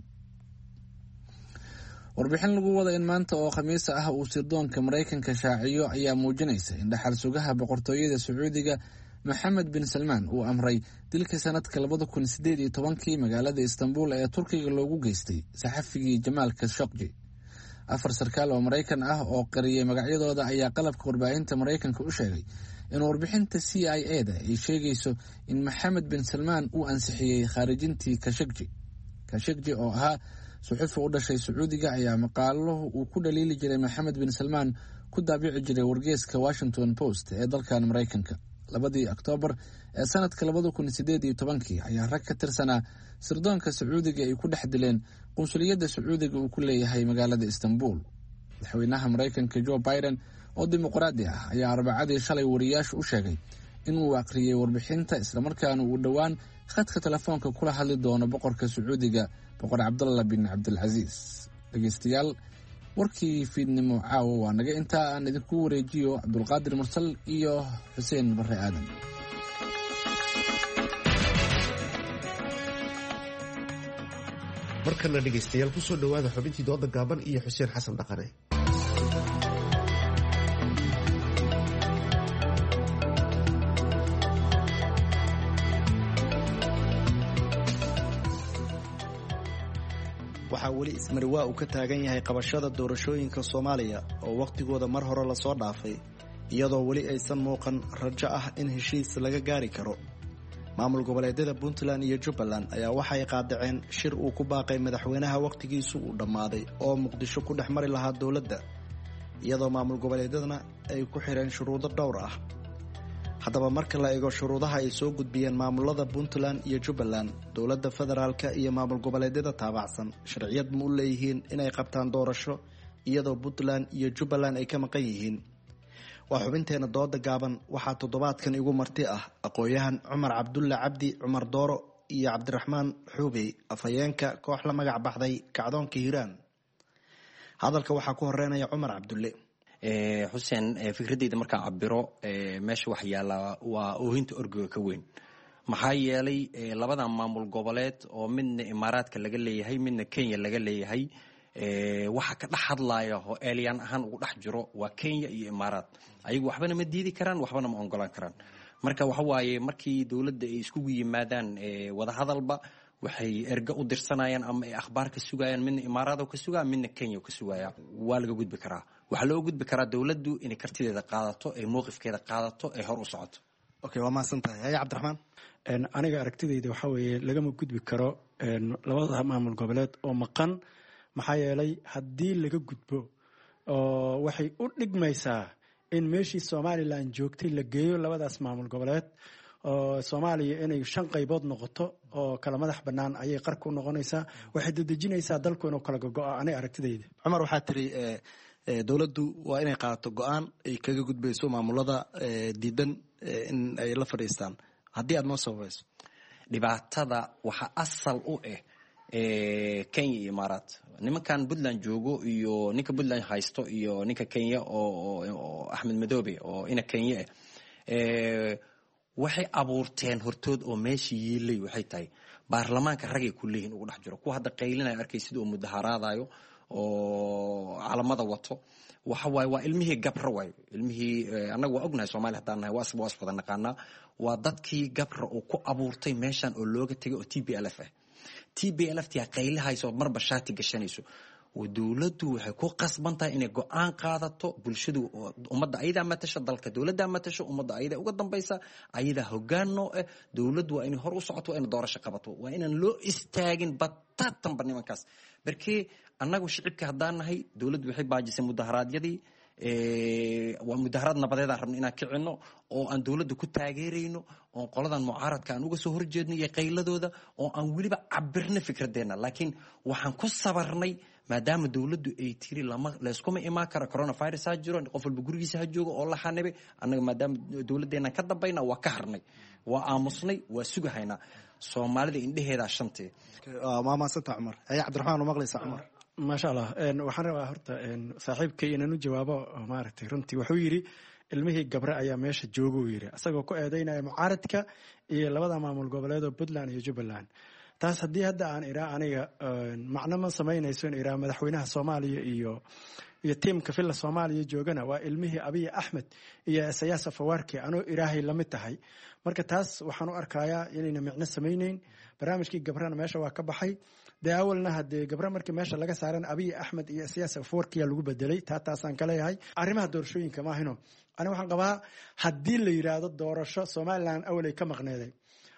D: warbixin lagu wada in maanta oo khamiis ah uu sirdoonka Mareykanka shaaciyo ayaa muujinaysa in dhaxal sugaha boqortooyada Sacuudiga Maxamed bin Salmaan uu amray dilka sanadka labada kun sideed iyo tobankii magaalada Istanbul ee Turkiga loogu geystay saxafigii Jamaal Khashoggi. afar sarkaal oo Mareykan ah oo qariyay magacyadooda ayaa qalabka warbaahinta Mareykanka u sheegay in warbixinta C I A-da ay sheegayso in Maxamed bin Salmaan uu ansixiyey khaarijintii Khashoggi. Khashoggi oo ahaa suxufi u dhashay Sacuudiga ayaa maqaalo uu ku dhaliili jiray Maxamed bin Salmaan ku daabici jiray wargeyska Washington Post ee dalkan Mareykanka. labadii Oktoobar ee sanadka labada kun sideed iyo tobankii ayaa rag ka tirsanaa sirdoonka Sacuudiga ay ku dhex dileen qunsuliyadda Sacuudiga uu ku leeyahay magaalada Istanbul. madaxweynaha Mareykanka Joe Biden oo dimuqraadi ah ayaa arbacadii shalay wariyaasha u sheegay inuu aqriyay warbixinta islamarkaana uu dhowaan khadka telefoonka kula hadli doono boqorka Sacuudiga boqor Cabdallah bin Cabdilcaziz. dhegeystayaal, warkii fiidnimo caawa waa naga intaa. aan idinku wareejiyo Cabdulqaadir Mursal iyo Xuseen Barre Aadan.
A: markana dhegeystayaal kusoo dhawaada xubintii dooda gaaban iyo Xuseen Xasan Dhaqane.
N: waxaa weli ismariwaa uu ka taagan yahay qabashada doorashooyinka Soomaaliya oo waqtigooda mar hore lasoo dhaafay, iyadoo weli aysan muuqan rajo ah in heshiis laga gaari karo. maamul goboleedyada Puntland iyo Jubbaland ayaa waxay qaadaceen shir uu ku baaqay madaxweynaha waqtigiisu uu dhammaaday oo Muqdisho ku dhex mari lahaa dowladda, iyadoo maamul goboleedyadana ay ku xireen shuruudo dhowr ah. haddaba marka la eego shuruudaha ay soo gudbiyeen maamulada puntland iyo jubbaland dowladda federaalka iyo maamul goboleedyada taabacsan sharciyad ma u leeyihiin inay qabtaan doorasho iyadoo puntland iyo jubbaland ay ka maqan yihiin? waa xubinteena dooda gaaban waxaa toddobaadkan igu marti ah aqoon-yahan cumar cabdulle cabdi cumar dooro iyo cabdiraxmaan xuubey afhayeenka koox la magac baxday kacdoonka hiiraan. hadalka waxaa ku horeynaya cumar cabdulle.
O: xuseen fikradeyda markaan cabiro meesha wax yaalla waa oohinta orgiga ka weyn. maxaa yeelay labadan maamul goboleed oo midna imaaraadka laga leeyahay midna kenya laga leeyahay waxa ka dhex hadlaya oo eeliyaan ahaan ugu dhex jiro waa kenya iyo imaaraad. ayagu waxbana ma diidi karaan waxbana ma ongolaan karaan. marka waxa waaye markii dowladda ay iskugu yimaadaan wadahadalba waxay erga u dirsanayaan ama ay akhbaar ka sugayaan midna imaaraad oo ka sugaya midna kenya oo ka sugaya. waa laga gudbi karaa. waxaa loo gudbi karaa dowladdu inay kartideeda qaadato ay mowqifkeeda qaadato ay hor u socoto.
N: okay waa mahadsan tahay. haya cabdiraxmaan.
P: aniga aragtidayda waxaa weeye lagama gudbi karo labada maamul goboleed oo maqan. maxaa yeelay haddii laga gudbo oo waxay u dhigmaysaa in meeshii somalilan joogtay la geeyo labadaas maamul goboleed oo soomaaliya inay shan qaybood noqoto oo kala madax bannaan ayay qarka u noqonaysaa. waxay dedejinaysaa dalku inuu kala gogo-o aniga aragtidayda.
N: cumar waxaa tiri dowladdu waa inay qaadato go-aan ay kaga gudbayso maamulada diidan in ay la fadhiistaan. haddii aad noo sababayso.
O: dhibaatada waxaa asal u ah kenya iyo imaaraad. nimankan puntland joogo iyo ninka puntland haysto iyo ninka kenya oo axmed madoobe oo ina kenya ah waxay abuurteen hortood oo meesha yiilay waxay tahay baarlamaanka ragay ku leeyihin ugu dhex jiro kuwa hadda qaylinaya arkay sida uu mudaharaadayo oo calamada wato waxa waaye waa ilmihii gabra waayo ilmihii annaga waa ognahay soomaaliya haddaan nahay waa asba waa iswada naqaanaa waa dadkii gabra uu ku abuurtay meeshan oo looga tegay oo t b l f ah t b l f tia qaylihayso marba shaati gashanayso. dowladdu waxay ku qasban tahay inay go-aan qaadato. bulshadu ummadda ayadaa matasha dalka dowladdaa matasho ummadda ayadaa uga dambaysa ayadaa hogaan noo ah. dowladdu waa inay hor u socoto waa inay doorasho qabato waa inaan loo istaagin bataatanba nimankaas. barkee annagu shicibka haddaan nahay dowladdu waxay baajisay mudaharaadyadii waa mudaharaad nabadeedaan rabno inaan kicino oo aan dowladda ku taageerayno oon qoladan mucaaradka aan uga soo horjeedno iyo qayladooda oo aan weliba cabirno fikradeenna. laakiin waxaan ku sabarnay maadaama dowladdu ay tiri layskuma imaan karo coronavirus ha jiro qof walba gurigiisa ha joogo oo la xanibay annaga maadaama dowladdeena ka dambayna waa ka harnay waa aamusnay waa sugahaynaa. soomaalida indheheedaa shantee.
N: waa maasanta cumar. haya cabdiraxmaan u maqlaysa cumar.
P: maasha allah waxaan rabaa horta saaxiibkay inaan u jawaabo maaragtay runtii wuxuu yidhi ilmihii gabre ayaa meesha jooga uu yidhi asagoo ku eedeynaya mucaaradka iyo labada maamul goboleed oo puntland iyo jubbaland. taas haddii hadda aan iraa aniga macno ma samaynayso in iraa madaxweynaha soomaaliya iyo iyo tiimka filla soomaaliya joogana waa ilmihii abiy axmed iyo isayaas afawaarki anoo iraahay lamid tahay. marka taas waxaan u arkayaa inayna micno samayneyn. barnaamijkii gabrana meesha waa ka baxay. dee awalna hadee gabre markii meesha laga saaran abiy axmed iyo isayaas afawarkiyaa lagu bedelay taa taasaan ka leeyahay. arrimaha doorashooyinka maahino ani waxaan qabaa haddii la yidhaahdo doorasho somalilan awalay ka maqneeday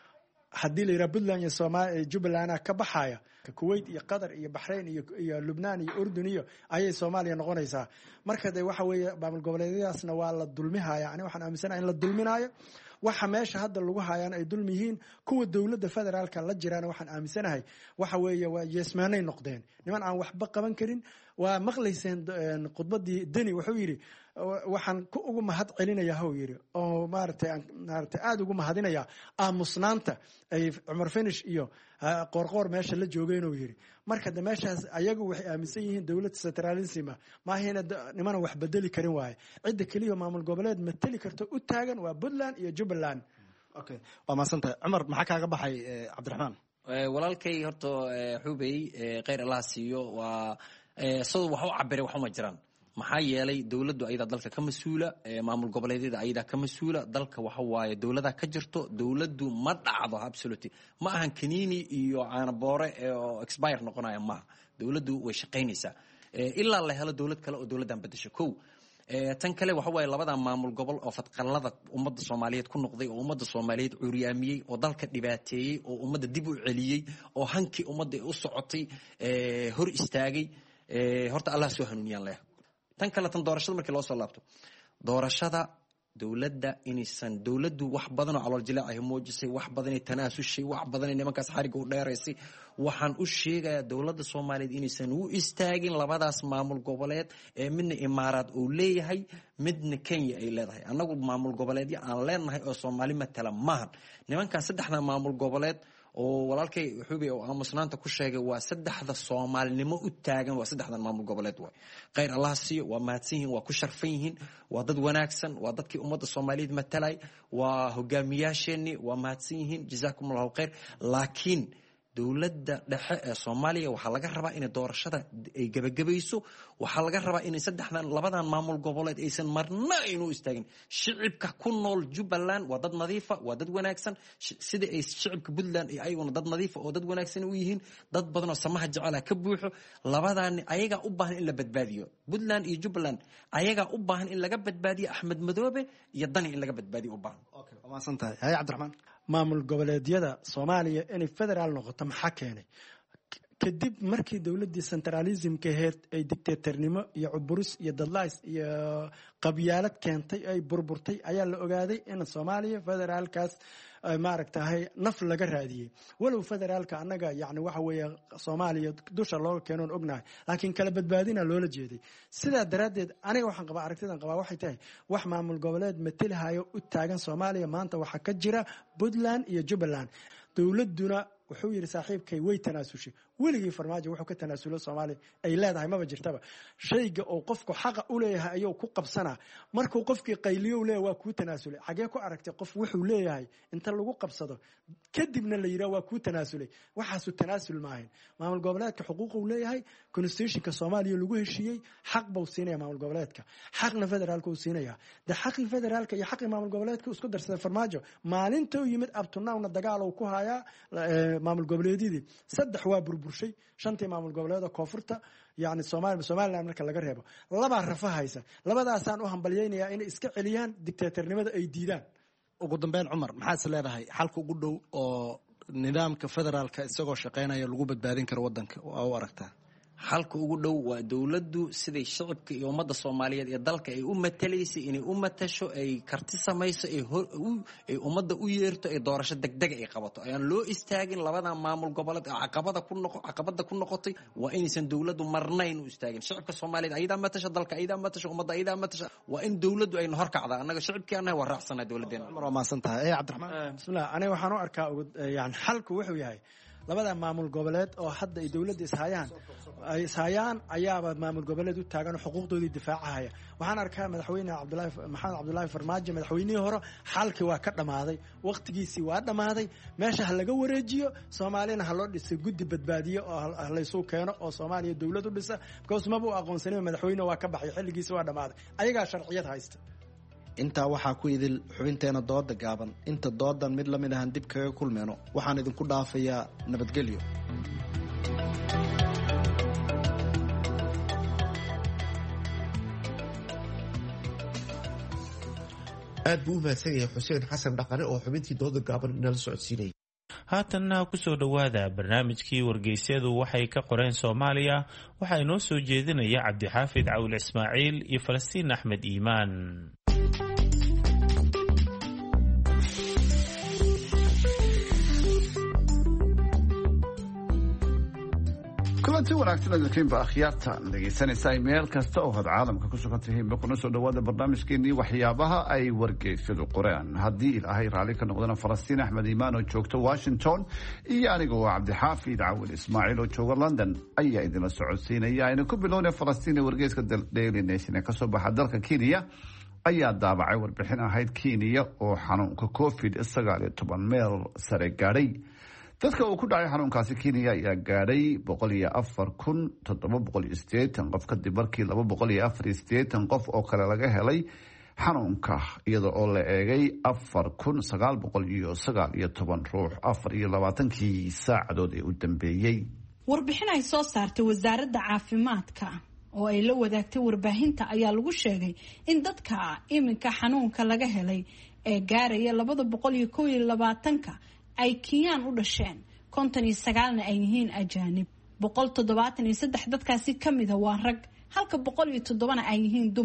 P: haddii la yidhaha puntland iyo somalia jubbaland ka baxaya kuwait iyo qatar iyo baxrayn iyo iyo lubnaan iyo urdun iyo ayay soomaaliya noqonaysaa. marka de waxa weeye maamul goboleedyadaasna waa la dulmihaya. ani waxaan aaminsanahay in la dulminayo. waxa meesha hadda lagu hayaan ay dulmi yihiin. kuwa dowladda federaalka la jiraan waxaan aaminsanahay waxa weeye waa yeesmaanay noqdeen niman aan waxba qaban karin. waa maqlayseen khudbadii deni wuxuu yidhi waxaan ku ugu mahad celinaya hw yidhi oo maaragtay maaragtay aada ugu mahadinaya aamusnaanta ay cumar finish iyo qoorqoor meesha la joogeenuu yidhi. marka de meeshaas ayagu waxay aaminsan yihiin dowlad centralism maahina nimanan wax bedeli karin waaye. cidda keliya maamul goboleed mateli karto u taagan waa puntland iyo jubbaland.
N: okay waa mahadsantahay cumar. maxaa kaaga baxay cabdiraxmaan?
O: walaalkay horta xubey kheyr allah siiyo waa sidoo wax u cabiray waxuma jiraan. maxaa yeelay dowladdu ayadaa dalka ka mas-uula maamul goboleedyada ayadaa ka mas-uula dalka waxa waaye dowladaa ka jirto. dowladdu ma dhacdo absolutely ma ahan kaniini iyo caanaboore oo expire noqonaya maaha. dowladdu way shaqaynaysaa ilaa la helo dowlad kale oo dowladdan bedesho. kow tan kale waxa waaye labada maamul gobol oo fadqallada ummadda soomaaliyeed ku noqday oo ummadda soomaaliyeed cuuriyaamiyey oo dalka dhibaateeyey oo ummadda dib u celiyey oo hankii ummadda u socotay hor istaagay. horta allah soo hanuuniyaan leh. tan kale tan doorashada markii loo soo laabto doorashada dowladda inaysan dowladdu wax badanoo calool jilaacahi muujisay wax badanay tanaasushay wax badanay nimankaas xariga u dheeraysay waxaan u sheegayaa dowladda soomaaliyeed inaysan u istaagin labadaas maamul goboleed ee midna imaaraad uu leeyahay midna kenya ay leedahay annagu maamul goboleedyo aan leenahay oo soomaali matala maahan nimankaas saddexda maamul goboleed oo walaalkay xubi oo aamusnaanta ku sheegay waa saddexda soomaalinimo u taagan waa saddexdan maamul goboleed waay khayr allah siiyo waa mahadsan yihiin waa ku sharfan yihiin waa dad wanaagsan waa dadkii ummadda soomaaliyeed matalay waa hogaamiyaasheenii waa mahadsan yihiin jazaakum allahu khayr laakiin dowladda dhexe ee soomaaliya waxaa laga rabaa inay doorashada ay gebagabayso waxaa laga rabaa inay saddexdan labadan maamul goboleed aysan marna aynu istaagin shicibka ku nool jubbaland waa dad nadiifa waa dad wanaagsan sida ay shicibka puntland ayaguna dad nadiifa oo dad wanaagsan u yihiin dad badan oo samaha jecela ka buuxo labadaani ayagaa u baahan in la badbaadiyo puntland iyo jubbaland ayagaa u baahan in laga badbaadiyo axmed madoobe iyo dani in laga badbaadiyo u baahan
P: maasantahay haye cabdiraxmaan maamul goboleedyada soomaaliya inay federaal noqoto maxaa keenay kadib markii dowladdii centralismka aheyd ay dictatornimo iyo cuburus iyo dadlays iyo qabyaalad keentay ay burburtay ayaa la ogaaday in soomaaliya federaalkaas maaragtahay naf laga raadiyey walow federaalka annaga yani waxa weeye soomaaliya dusha looga keenoon ognahay laakiin kala badbaadina loola jeeday sidaa daraaddeed aniga waxaan qabaa aragtidan qabaa waxay tahay wax maamul goboleed matelahayo u taagan soomaaliya maanta waxaa ka jira puntland iyo jubbaland dowladduna wuxuu yidhi saaxiibkay way tanaasushay weligii farmaajo wuxuu ka tanaasulo soomaaliya ay leedahay maba jirtaba shayga oo qofku xaqa u leeyahay ayuu ku qabsanaa markuu qofkii qayliyo leeyahay waa kuu tanaasulay xagee ku aragtay qof wuxuu leeyahay inta lagu qabsado kadibna la yidhaha waa kuu tanaasulay waxaasu tanaasul maahayn maamul goboleedka xuquuquu leeyahay constitutionka soomaaliya lagu heshiiyey xaq buu siinaya maamul goboleedka xaqna federaalka uu siinaya de xaqii federaalka iyo xaqii maamul goboleedka isku darsaday farmaajo maalintuu yimid abtunawna dagaal uu ku hayaa maamul goboleedyadii saddex waa burburshay shantii maamul goboleeda koonfurta yani Soomaaliya Soomaaliland marka laga reebo laba rafa haysa labadaasaan u hambalyeynaya inay iska celiyaan dictatornimada ay diidaan
N: ugu dambeyn Cumar maxaad leedahay xalka ugu dhow oo nidaamka federaalka isagoo shaqeynaya lagu badbaadin karo wadanka oo aragtaa
O: xalka ugu dhow waa dowladdu siday shacabka iyo ummadda Soomaaliyeed ee dalka ay u mataleysay inay u matasho ay karti samayso ay ay ummadda u yeerto ay doorasho degdeg ay qabato ayaan loo istaagin labada maamul goboleed caqabada ku noqo caqabada ku noqotay waa inaysan dowladdu marnayn u istaagin shacabka Soomaaliyeed ayada matasho dalka ayada matasho ummadda ayada matasho waa in dowladdu ay hor kacdo anaga shacabkeena waa raacsana dowladeena
N: Cumar ma santahay ee Cabdiraxmaan
P: bismillah aniga waxaan u arkaa yani xalku wuxuu yahay labada maamul goboleed oo hadda ay dowladda ishayaan ay ishayaan ayaaba maamul goboleed u taagan xuquuqdoodii difaacahaya waxaan arkaa madaxweyne Cabdullaahi Maxamed Cabdullaahi Farmaajo madaxweynihii hore xalkii waa ka dhamaaday waqtigiisii waa dhamaaday meesha ha laga wareejiyo Soomaalina ha loo dhisay guddi badbaadiyo oo la isoo keeno oo Soomaaliya dowlad u dhisa because ma buu aqoonsanay madaxweyne waa ka baxay xilligiisa waa dhamaaday ayaga sharciyad haysta
N: intaa waxaa ku idil xubinteena dooda gaaban inta doodan mid la mid ahan dib kaga kulmeyno waxaan idinku dhaafayaa nabadgelyo
A: aad buu u mahadsan yahay xuseen xasan dhaqane oo xubintii dooda gaaban inala socodsiinayay
B: haatanna kusoo dhowaada barnaamijkii wargeysyadu waxay ka qoreen soomaaliya waxaa inoo soo jeedinaya cabdixaafid cawil ismaaciil iyo falastiin axmed iimaan
Q: kulanti wanaagsan adalkiinba akhyaarta dhegaysanaysa meel kasta oo had caalamka ku sugan tihiinba kuna soo dhawaada barnaamijkeenii waxyaabaha ay wargeysyadu qoreen haddii ilaahay raalli ka noqdana falastiin axmed iimaan oo joogta washington iyo aniga oo cabdixaafid cawil ismaaciil oo jooga london ayaa idinla socodsiinaya ayna ku bilowna falastiin ee wargeyska daily nation ee kasoo baxa dalka kenya ayaa daabacay warbixin ahayd kenya oo xanuunka covid sagaal iyo toban meel sare gaadhay dadka uu ku dhacay xanuunkaasi kenya ayaa gaadhay boqol iyo afar kun toddoba boqol iyo sideetan qof kadib markii laba boqol iyo afar iyo sideetan qof oo kale laga helay xanuunka iyada oo la eegay afar kun sagaal boqol iyo sagaal iyo toban ruux afar iyo labaatankii saacadood ee u dambeeyey
R: warbixin ay soo saartay wasaaradda caafimaadka oo ay la wadaagtay warbaahinta ayaa lagu sheegay in dadka iminka xanuunka laga helay ee gaaraya labada boqol iyo kow iyo labaatanka ay Kenyaan u dhasheen konton iyo sagaalna ay yihiin ajaanib boqol toddobaatan iyo saddex dadkaasi kamida waa rag halka boqol iyo toddobana ay yihiin dumar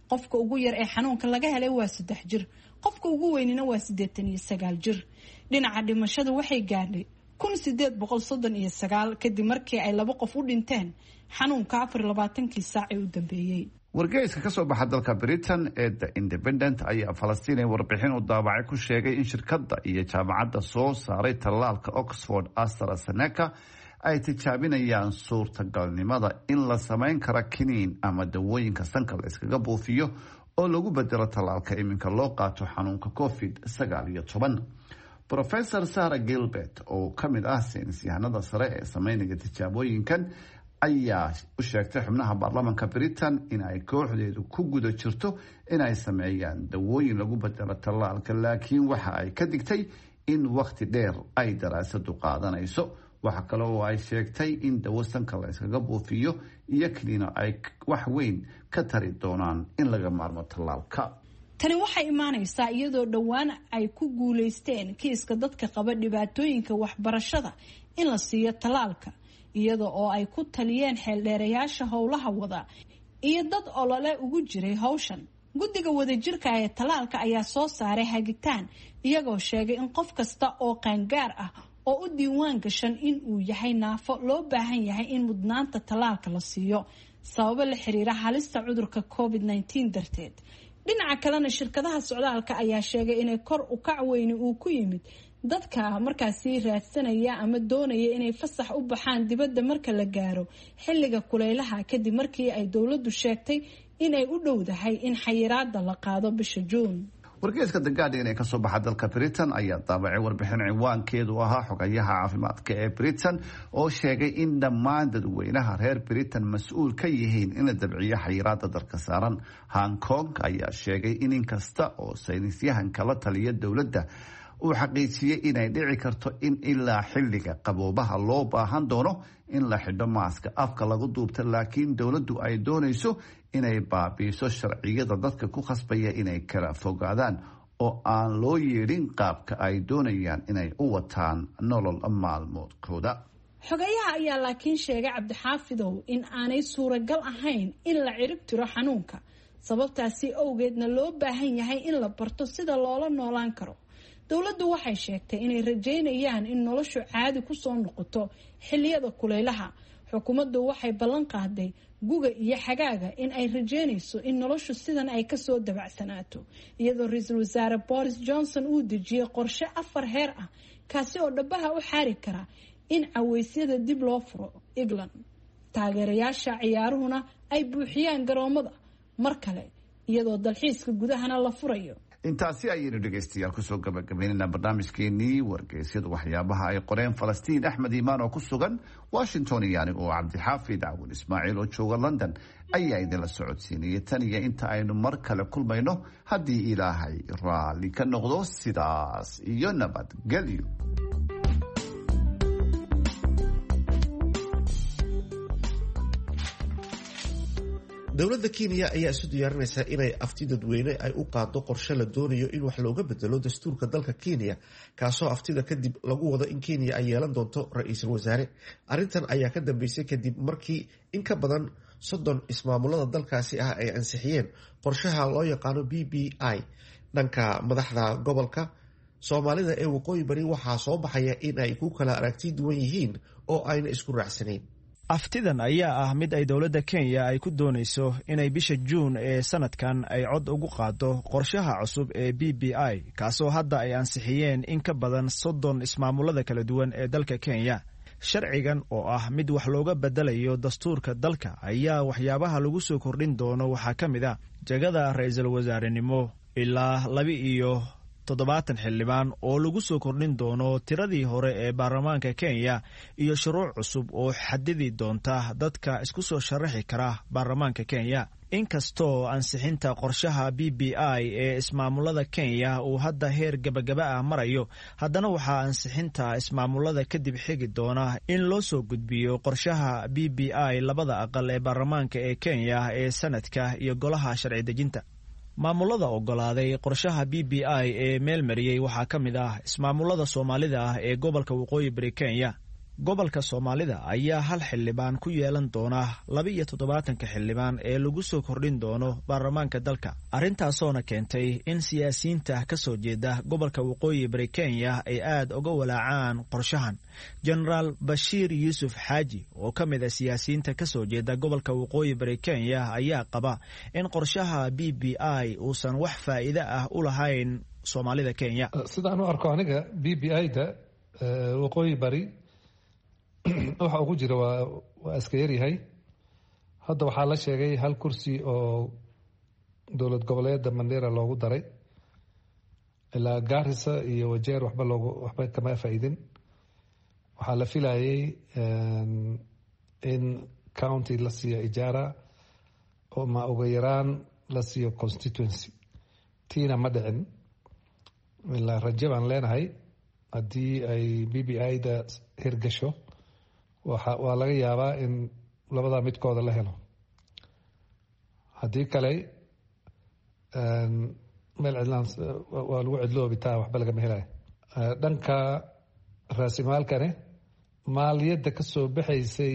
R: qofka ugu yar ee xanuunka laga helay waa saddex jir qofka ugu weynina waa siddeetan iyo sagaal jir. dhinaca dhimashada waxay gaadhay kun sideed boqol soddon iyo sagaal kadib markii ay laba qof u dhinteen xanuunka afar iyo labaatankii saac ee u dambeeyey.
Q: wargeyska ka soo baxa dalka Britain ee The Independent ayaa Falastiin ay warbixin u daabacay ku sheegay in shirkadda iyo jaamacadda soo saaray tallaalka Oxford AstraZeneca ay tijaabinayaan suurtagalnimada in la samayn karo kiniin ama dawooyinka sanka la iskaga buufiyo oo lagu bedelo tallaalka iminka loo qaato xanuunka covid sagaal iyo toban. Professor Sarah Gilbert oo ka mid ah saynisyahanada sare ee sameynaya tijaabooyinkan ayaa u sheegtay xubnaha baarlamaanka Britain in ay kooxdeedu ku guda jirto in ay sameeyaan dawooyin lagu bedelo tallaalka, laakiin waxa ay ka digtay in waqti dheer ay daraasadu qaadanayso. waxa kale oo ay sheegtay in dawo sanka la iskaga buufiyo iyo kiniino ay wax weyn ka tari doonaan in laga maarmo tallaalka.
R: tani waxay imaanaysaa iyadoo dhowaan ay ku guulaysteen kiiska dadka qaba dhibaatooyinka waxbarashada in la siiyo tallaalka, iyada oo ay ku taliyeen xeeldheerayaasha howlaha wada iyo dad olole ugu jiray hawshan. guddiga wadajirka ee tallaalka ayaa soo saaray hagitaan iyagoo sheegay in qof kasta oo qaangaar ah oo u diiwaan gashan in uu yahay naafo loo baahan yahay in mudnaanta tallaalka la siiyo sababo la xiriira halista cudurka covid nineteen darteed. dhinaca kalena shirkadaha socdaalka ayaa sheegay inay kor u kac weyni uu ku yimid dadka markaasi raadsanaya ama doonaya inay fasax u baxaan dibadda marka la gaaro xilliga kulaylaha kadib markii ay dowladdu sheegtay inay u dhowdahay in xayiraada la qaado bisha Juun.
Q: wargeyska The Guardian ee ka soo baxa dalka Britain ayaa daabacay warbixin ciwaankeedu ahaa xogayaha caafimaadka ee Britain oo sheegay in dhammaan dadweynaha reer Britain mas'uul ka yihiin in la dabciyo xayiraada dalka saaran. Hong Kong ayaa sheegay in inkasta oo saynisyahanka la taliya dowladda uu xaqiijiyay inay dhici karto in ilaa xilliga qaboobaha loo baahan doono in la xidho maaska afka lagu duubto, laakiin dowladdu ay doonayso inay baabiiso sharciyada dadka ku khasbaya inay kala fogaadaan oo aan loo yeedhin qaabka ay doonayaan inay u wataan nolol maalmoodkooda.
R: xogayaha ayaa laakiin sheegay cabdixaafidow in aanay suuragal ahayn in la cirib tiro xanuunka, sababtaasi awgeedna loo baahan yahay in la barto sida loola noolaan karo. dowladdu waxay sheegtay inay rajeynayaan in noloshu caadi ku soo noqoto xilliyada kulaylaha. xukuumaddu waxay ballan qaaday guga iyo xagaaga in ay rajeynayso in noloshu sidan ay kasoo dabacsanaato, iyadoo ra-iisul wasaare Boris Johnson uu dejiyay qorshe afar heer ah kaasi oo dhabaha u xaari kara in caweysyada dib loo furo England, taageerayaasha ciyaaruhuna ay buuxiyaan garoomada mar kale, iyadoo dalxiiska gudahana la furayo.
Q: intaasi ayaynu dhegaystayaal kusoo gabagabaynaynaa barnaamijkeenii wargeysyada waxyaabaha ay qoreen Falastiin Axmed Iimaan oo ku sugan Washington iyo aniga oo Cabdixaafid Caawin Ismaaciil oo jooga London ayaa idinla socodsiinaya tan iyo inta aynu mar kale kulmayno haddii Ilaahay raalli ka noqdo. sidaas iyo nabadgelyo.
A: dowladda Kenya ayaa isu diyaarinaysa inay afti dadweyne ay u qaado qorshe la doonayo in wax looga bedelo dastuurka dalka Kenya, kaasoo aftida kadib lagu wado in Kenya ay yeelan doonto ra'iisul wasaare. arrintan ayaa ka dambeysay kadib markii in ka badan soddon ismaamulada dalkaasi ah ay ansixiyeen qorshaha loo yaqaano B B I. dhanka madaxda gobolka Soomaalida ee waqooyi bari waxaa soo baxaya in ay ku kala aragti duwan yihiin oo ayna isku raacsanayn.
S: aftidan ayaa ah mid ay dowladda Kenya ay ku doonayso inay bisha Juun ee sanadkan ay cod ugu qaado qorshaha cusub ee B B I, kaasoo hadda ay ansixiyeen in ka badan soddon ismaamulada kala duwan ee dalka Kenya. sharcigan oo ah mid wax looga bedelayo dastuurka dalka ayaa waxyaabaha lagu soo kordhin doono waxaa ka mid ah jagada ra'iisul wasaarenimo ilaa laba iyo toddobaatan xildhibaan oo lagu soo kordhin doono tiradii hore ee baarlamaanka Kenya iyo shuruuc cusub oo xadidi doonta dadka isku soo sharaxi kara baarlamaanka Kenya. inkastoo ansixinta qorshaha B B I ee ismaamulada Kenya uu hadda heer gabagaba ah marayo, haddana waxaa ansixinta ismaamulada kadib xigi doona in loo soo gudbiyo qorshaha B B I labada aqal ee baarlamaanka ee Kenya ee sanadka iyo golaha sharci dejinta. maamulada ogolaaday qorshaha B B I ee meel mariyay waxaa ka mid ah ismaamulada Soomaalida ah ee gobolka waqooyi bari Kenya, gobolka soomaalida ayaa hal xildhibaan ku yeelan doona laba iyo toddobaatanka xildhibaan ee lagu soo kordhin doono baarlamaanka dalka arintaasoona keentay in siyaasiyiinta ka soo jeeda gobolka waqooyi bari kenya ay aad uga walaacaan qorshahan genaraal bashiir yuusuf xaaji oo ka mid a siyaasiyiinta ka soo jeeda gobolka waqooyi bari kenya ayaa qaba in qorshaha b b i uusan wax faa'iido ah u lahayn soomaalida kenya.
T: sidaan u arko aniga b b i da waqooyi bari waxa ugu jira waa waa iska yaryahay. hadda waxaa la sheegay hal kursi oo dowlad goboleeda Mandera loogu daray ilaa Garissa iyo Wajeer waxba loogu waxba kama faa'iidin. waxaa la filayay in county la siiyo ijaara oo ma uga yaraan la siiyo constituency tiina ma dhicin. ilaa rajo baan leenahay haddii ay b b i da hirgasho waa laga yaabaa in labadaa midkooda la helo. haddii kale meel cidlaan waa lagu cidloobitaa waxba lagama helayo. dhanka raasimaalkane maaliyadda ka soo baxaysay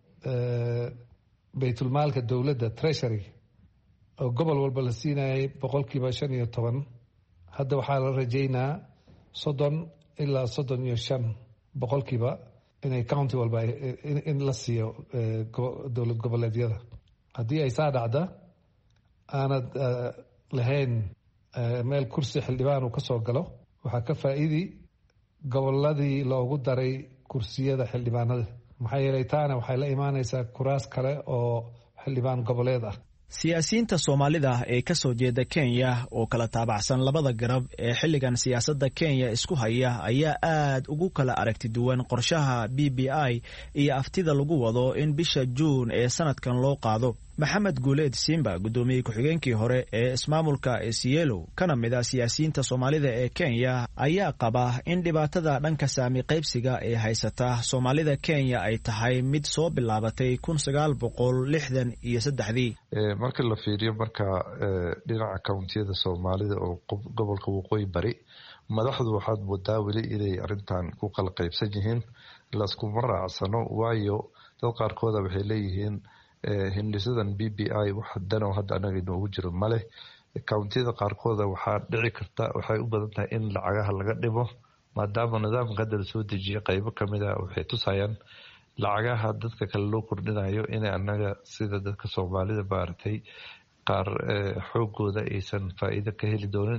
T: baytulmaalka dowladda treasury oo gobol walba la siinayay boqolkiiba shan iyo toban hadda waxaa la rajaynaa soddon ilaa soddon iyo shan boqolkiiba inay county walba in la siiyo dowlad goboleedyada. haddii ay saa dhacda aanad lahayn meel kursi xildhibaan uu ka soo galo waxaa ka faa'iidi goboladii loogu daray kursiyada xildhibaanada maxaa yeelay taana waxay la imaanaysaa kuraas kale oo xildhibaan goboleed ah.
S: siyaasiyiinta soomaalida ee ka soo jeeda kenya oo kala taabacsan labada garab ee xilligan siyaasadda kenya isku haya ayaa aad ugu kala aragti duwan qorshaha b b i iyo aftida lagu wado in bisha juun ee sanadkan loo qaado. maxamed guuleed simba gudoomiyey ku-xigeenkii hore ee ismaamulka Isiolo kana mid ah siyaasiyiinta soomaalida ee kenya ayaa qaba in dhibaatada dhanka saami qaybsiga ee haysata soomaalida kenya ay tahay mid soo bilaabatay kun sagaal boqol lixdan iyo saddexdii.
U: marka la fiiriyo marka dhinaca kawntiyada soomaalida oo gobolka waqooyi bari madaxdu waxaad moodaa weli inay arintan ku kala qaybsan yihiin laskuma raacsano waayo dad qaarkooda waxay leeyihiin hindhisadan b b i wax dano hadda anaga inoogu jiro male. kawntiyada qaarkooda waxaa dhici karta waxay u badan tahay in lacagaha laga dhimo maadaama nidaamka hadda lasoo dejiyay qaybo kamid a waxay tusayaan lacagaha dadka kale loo kordhinayo inay anaga sida dadka soomaalida maaragtay qaar xoogooda aysan faa'iido ka heli doonin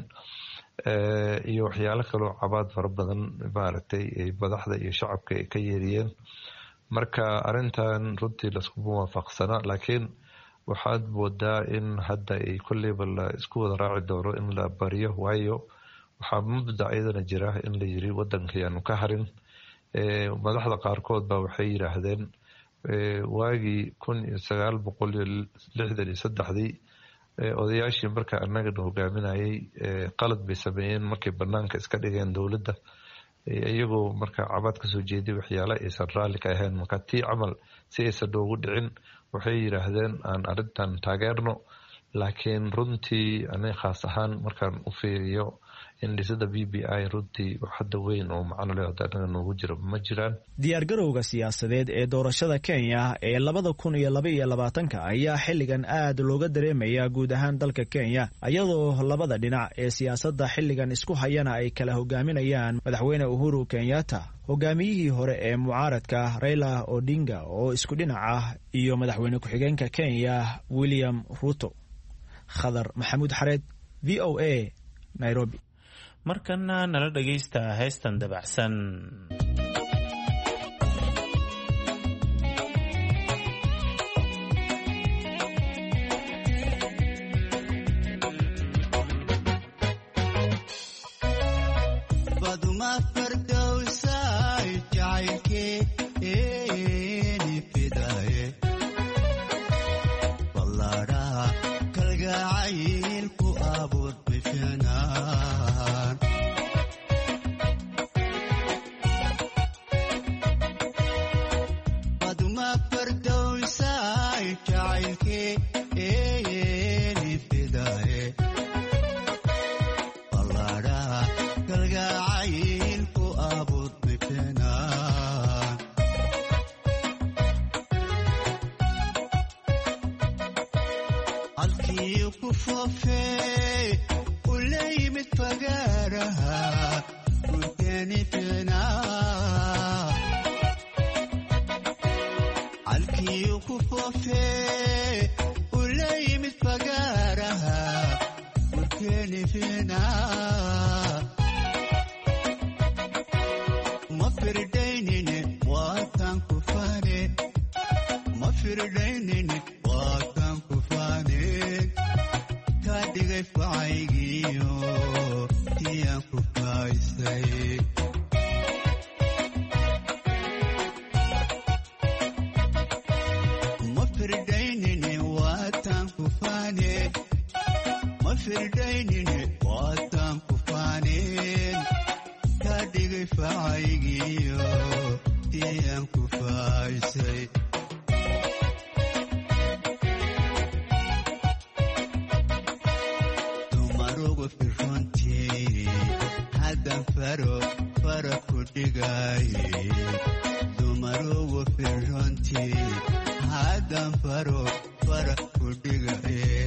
U: iyo waxyaalo kaloo cabaad fara badan maaragtay madaxda iyo shacabka ay ka yeeriyeen. marka arintan runtii laskuma waafaqsana laakiin waxaad moodaa in hadda ay kolleyba la isku wada raaci doono in la bariyo waayo waxaa mubdac iyadana jira in la yiri wadankii aanu ka harin. madaxda qaarkood ba waxay yiraahdeen waagii kun iyo sagaal boqol iyo lixdan iyo saddexdii odayaashii marka annagana hogaaminayay qalad bay sameeyeen markay banaanka iska dhigeen dowladda iyagoo marka cabad kasoo jeeday waxyaala aysan raalli ka ahayn. marka tii camal si aysan noogu dhicin waxay yiraahdeen aan arintan taageerno laakiin runtii aniga khaas ahaan markaan u fiiriyo hindhisada b b i runtii hadda weyn oo macno leh anaga noogu jiro ma jiraan.
S: diyaargarowga siyaasadeed ee doorashada kenya ee labada kun iyo laba iyo labaatanka ayaa xilligan aad looga dareemaya guud ahaan dalka kenya iyadoo labada dhinac ee siyaasadda xilligan isku hayana ay kala hogaaminayaan madaxweyne uhuru kenyatta hogaamiyihii hore ee mucaaradka Raila Odinga oo isku dhinac ah iyo madaxweyne ku-xigeenka Kenya William Ruto. khadar maxamuud xareed v o a Nairobi.
B: markana nala dhagaysta heestan dabacsan.
E: halkii ku foofee u la yimid fagaaraha gurdanifina halkii ku foofee u la yimid fagaaraha gurdanifina ma firdaynine waataan ku faane ma firdaynine waataan ku faane kaa dhigay facaygiyo tiyaan ku faaysay ma firdaynine waataan ku faane ma firdaynine waataan ku faaneen kaa dhigay facaygiyo tiyaan ku faaysay dumarugu firrontii haddan faro fara ku dhigaaye dumarugu firrontii haddan faro fara ku dhigaaye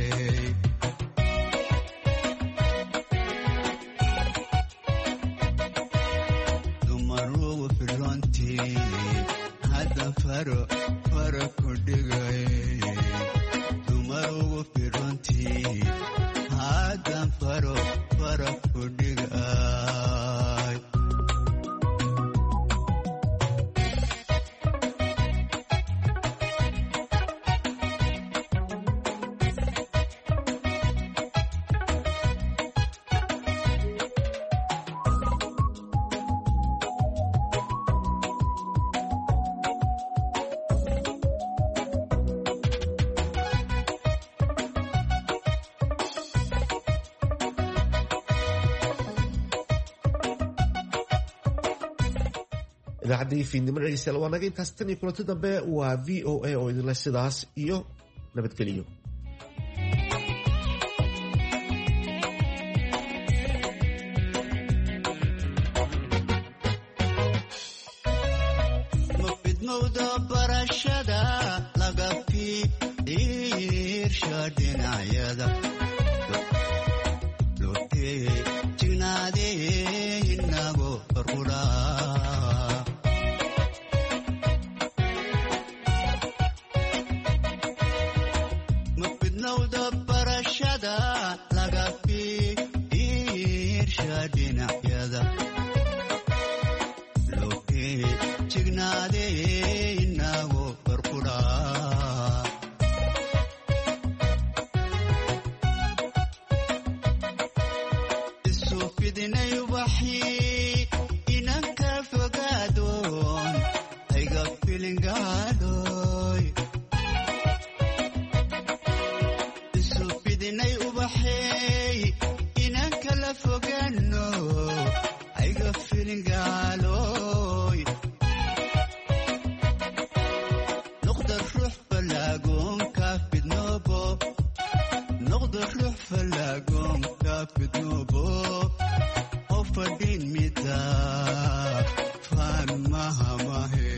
E: dumarugu firrontii haddan faro fara ku dhigaaye dumarugu firrontii haddan faro fara ku dhigaay
A: idaacaddii fiidnimo dhegeystayaal waa naga intaas tan iyo kulanti dambe waa v o a oo idinle sidaas iyo nabadgeliyo
E: ma fidmowda barashada laga fiirsha dhinacyada lotee jignaadee inago farquraa mafidnowda barashada laga fiirsha dhinacyada lotee jignaadee inago farquraa isu fidinay ubaxii inanka fogaadoon ayga filingaadoy isu fidinay ubaxey inaan kala fogaano ayga filingaaloy noqda ruux falaagoonka fidnoobo noqda ruux falaagoonka fidnoobo oo fadhin mida faan maha mahe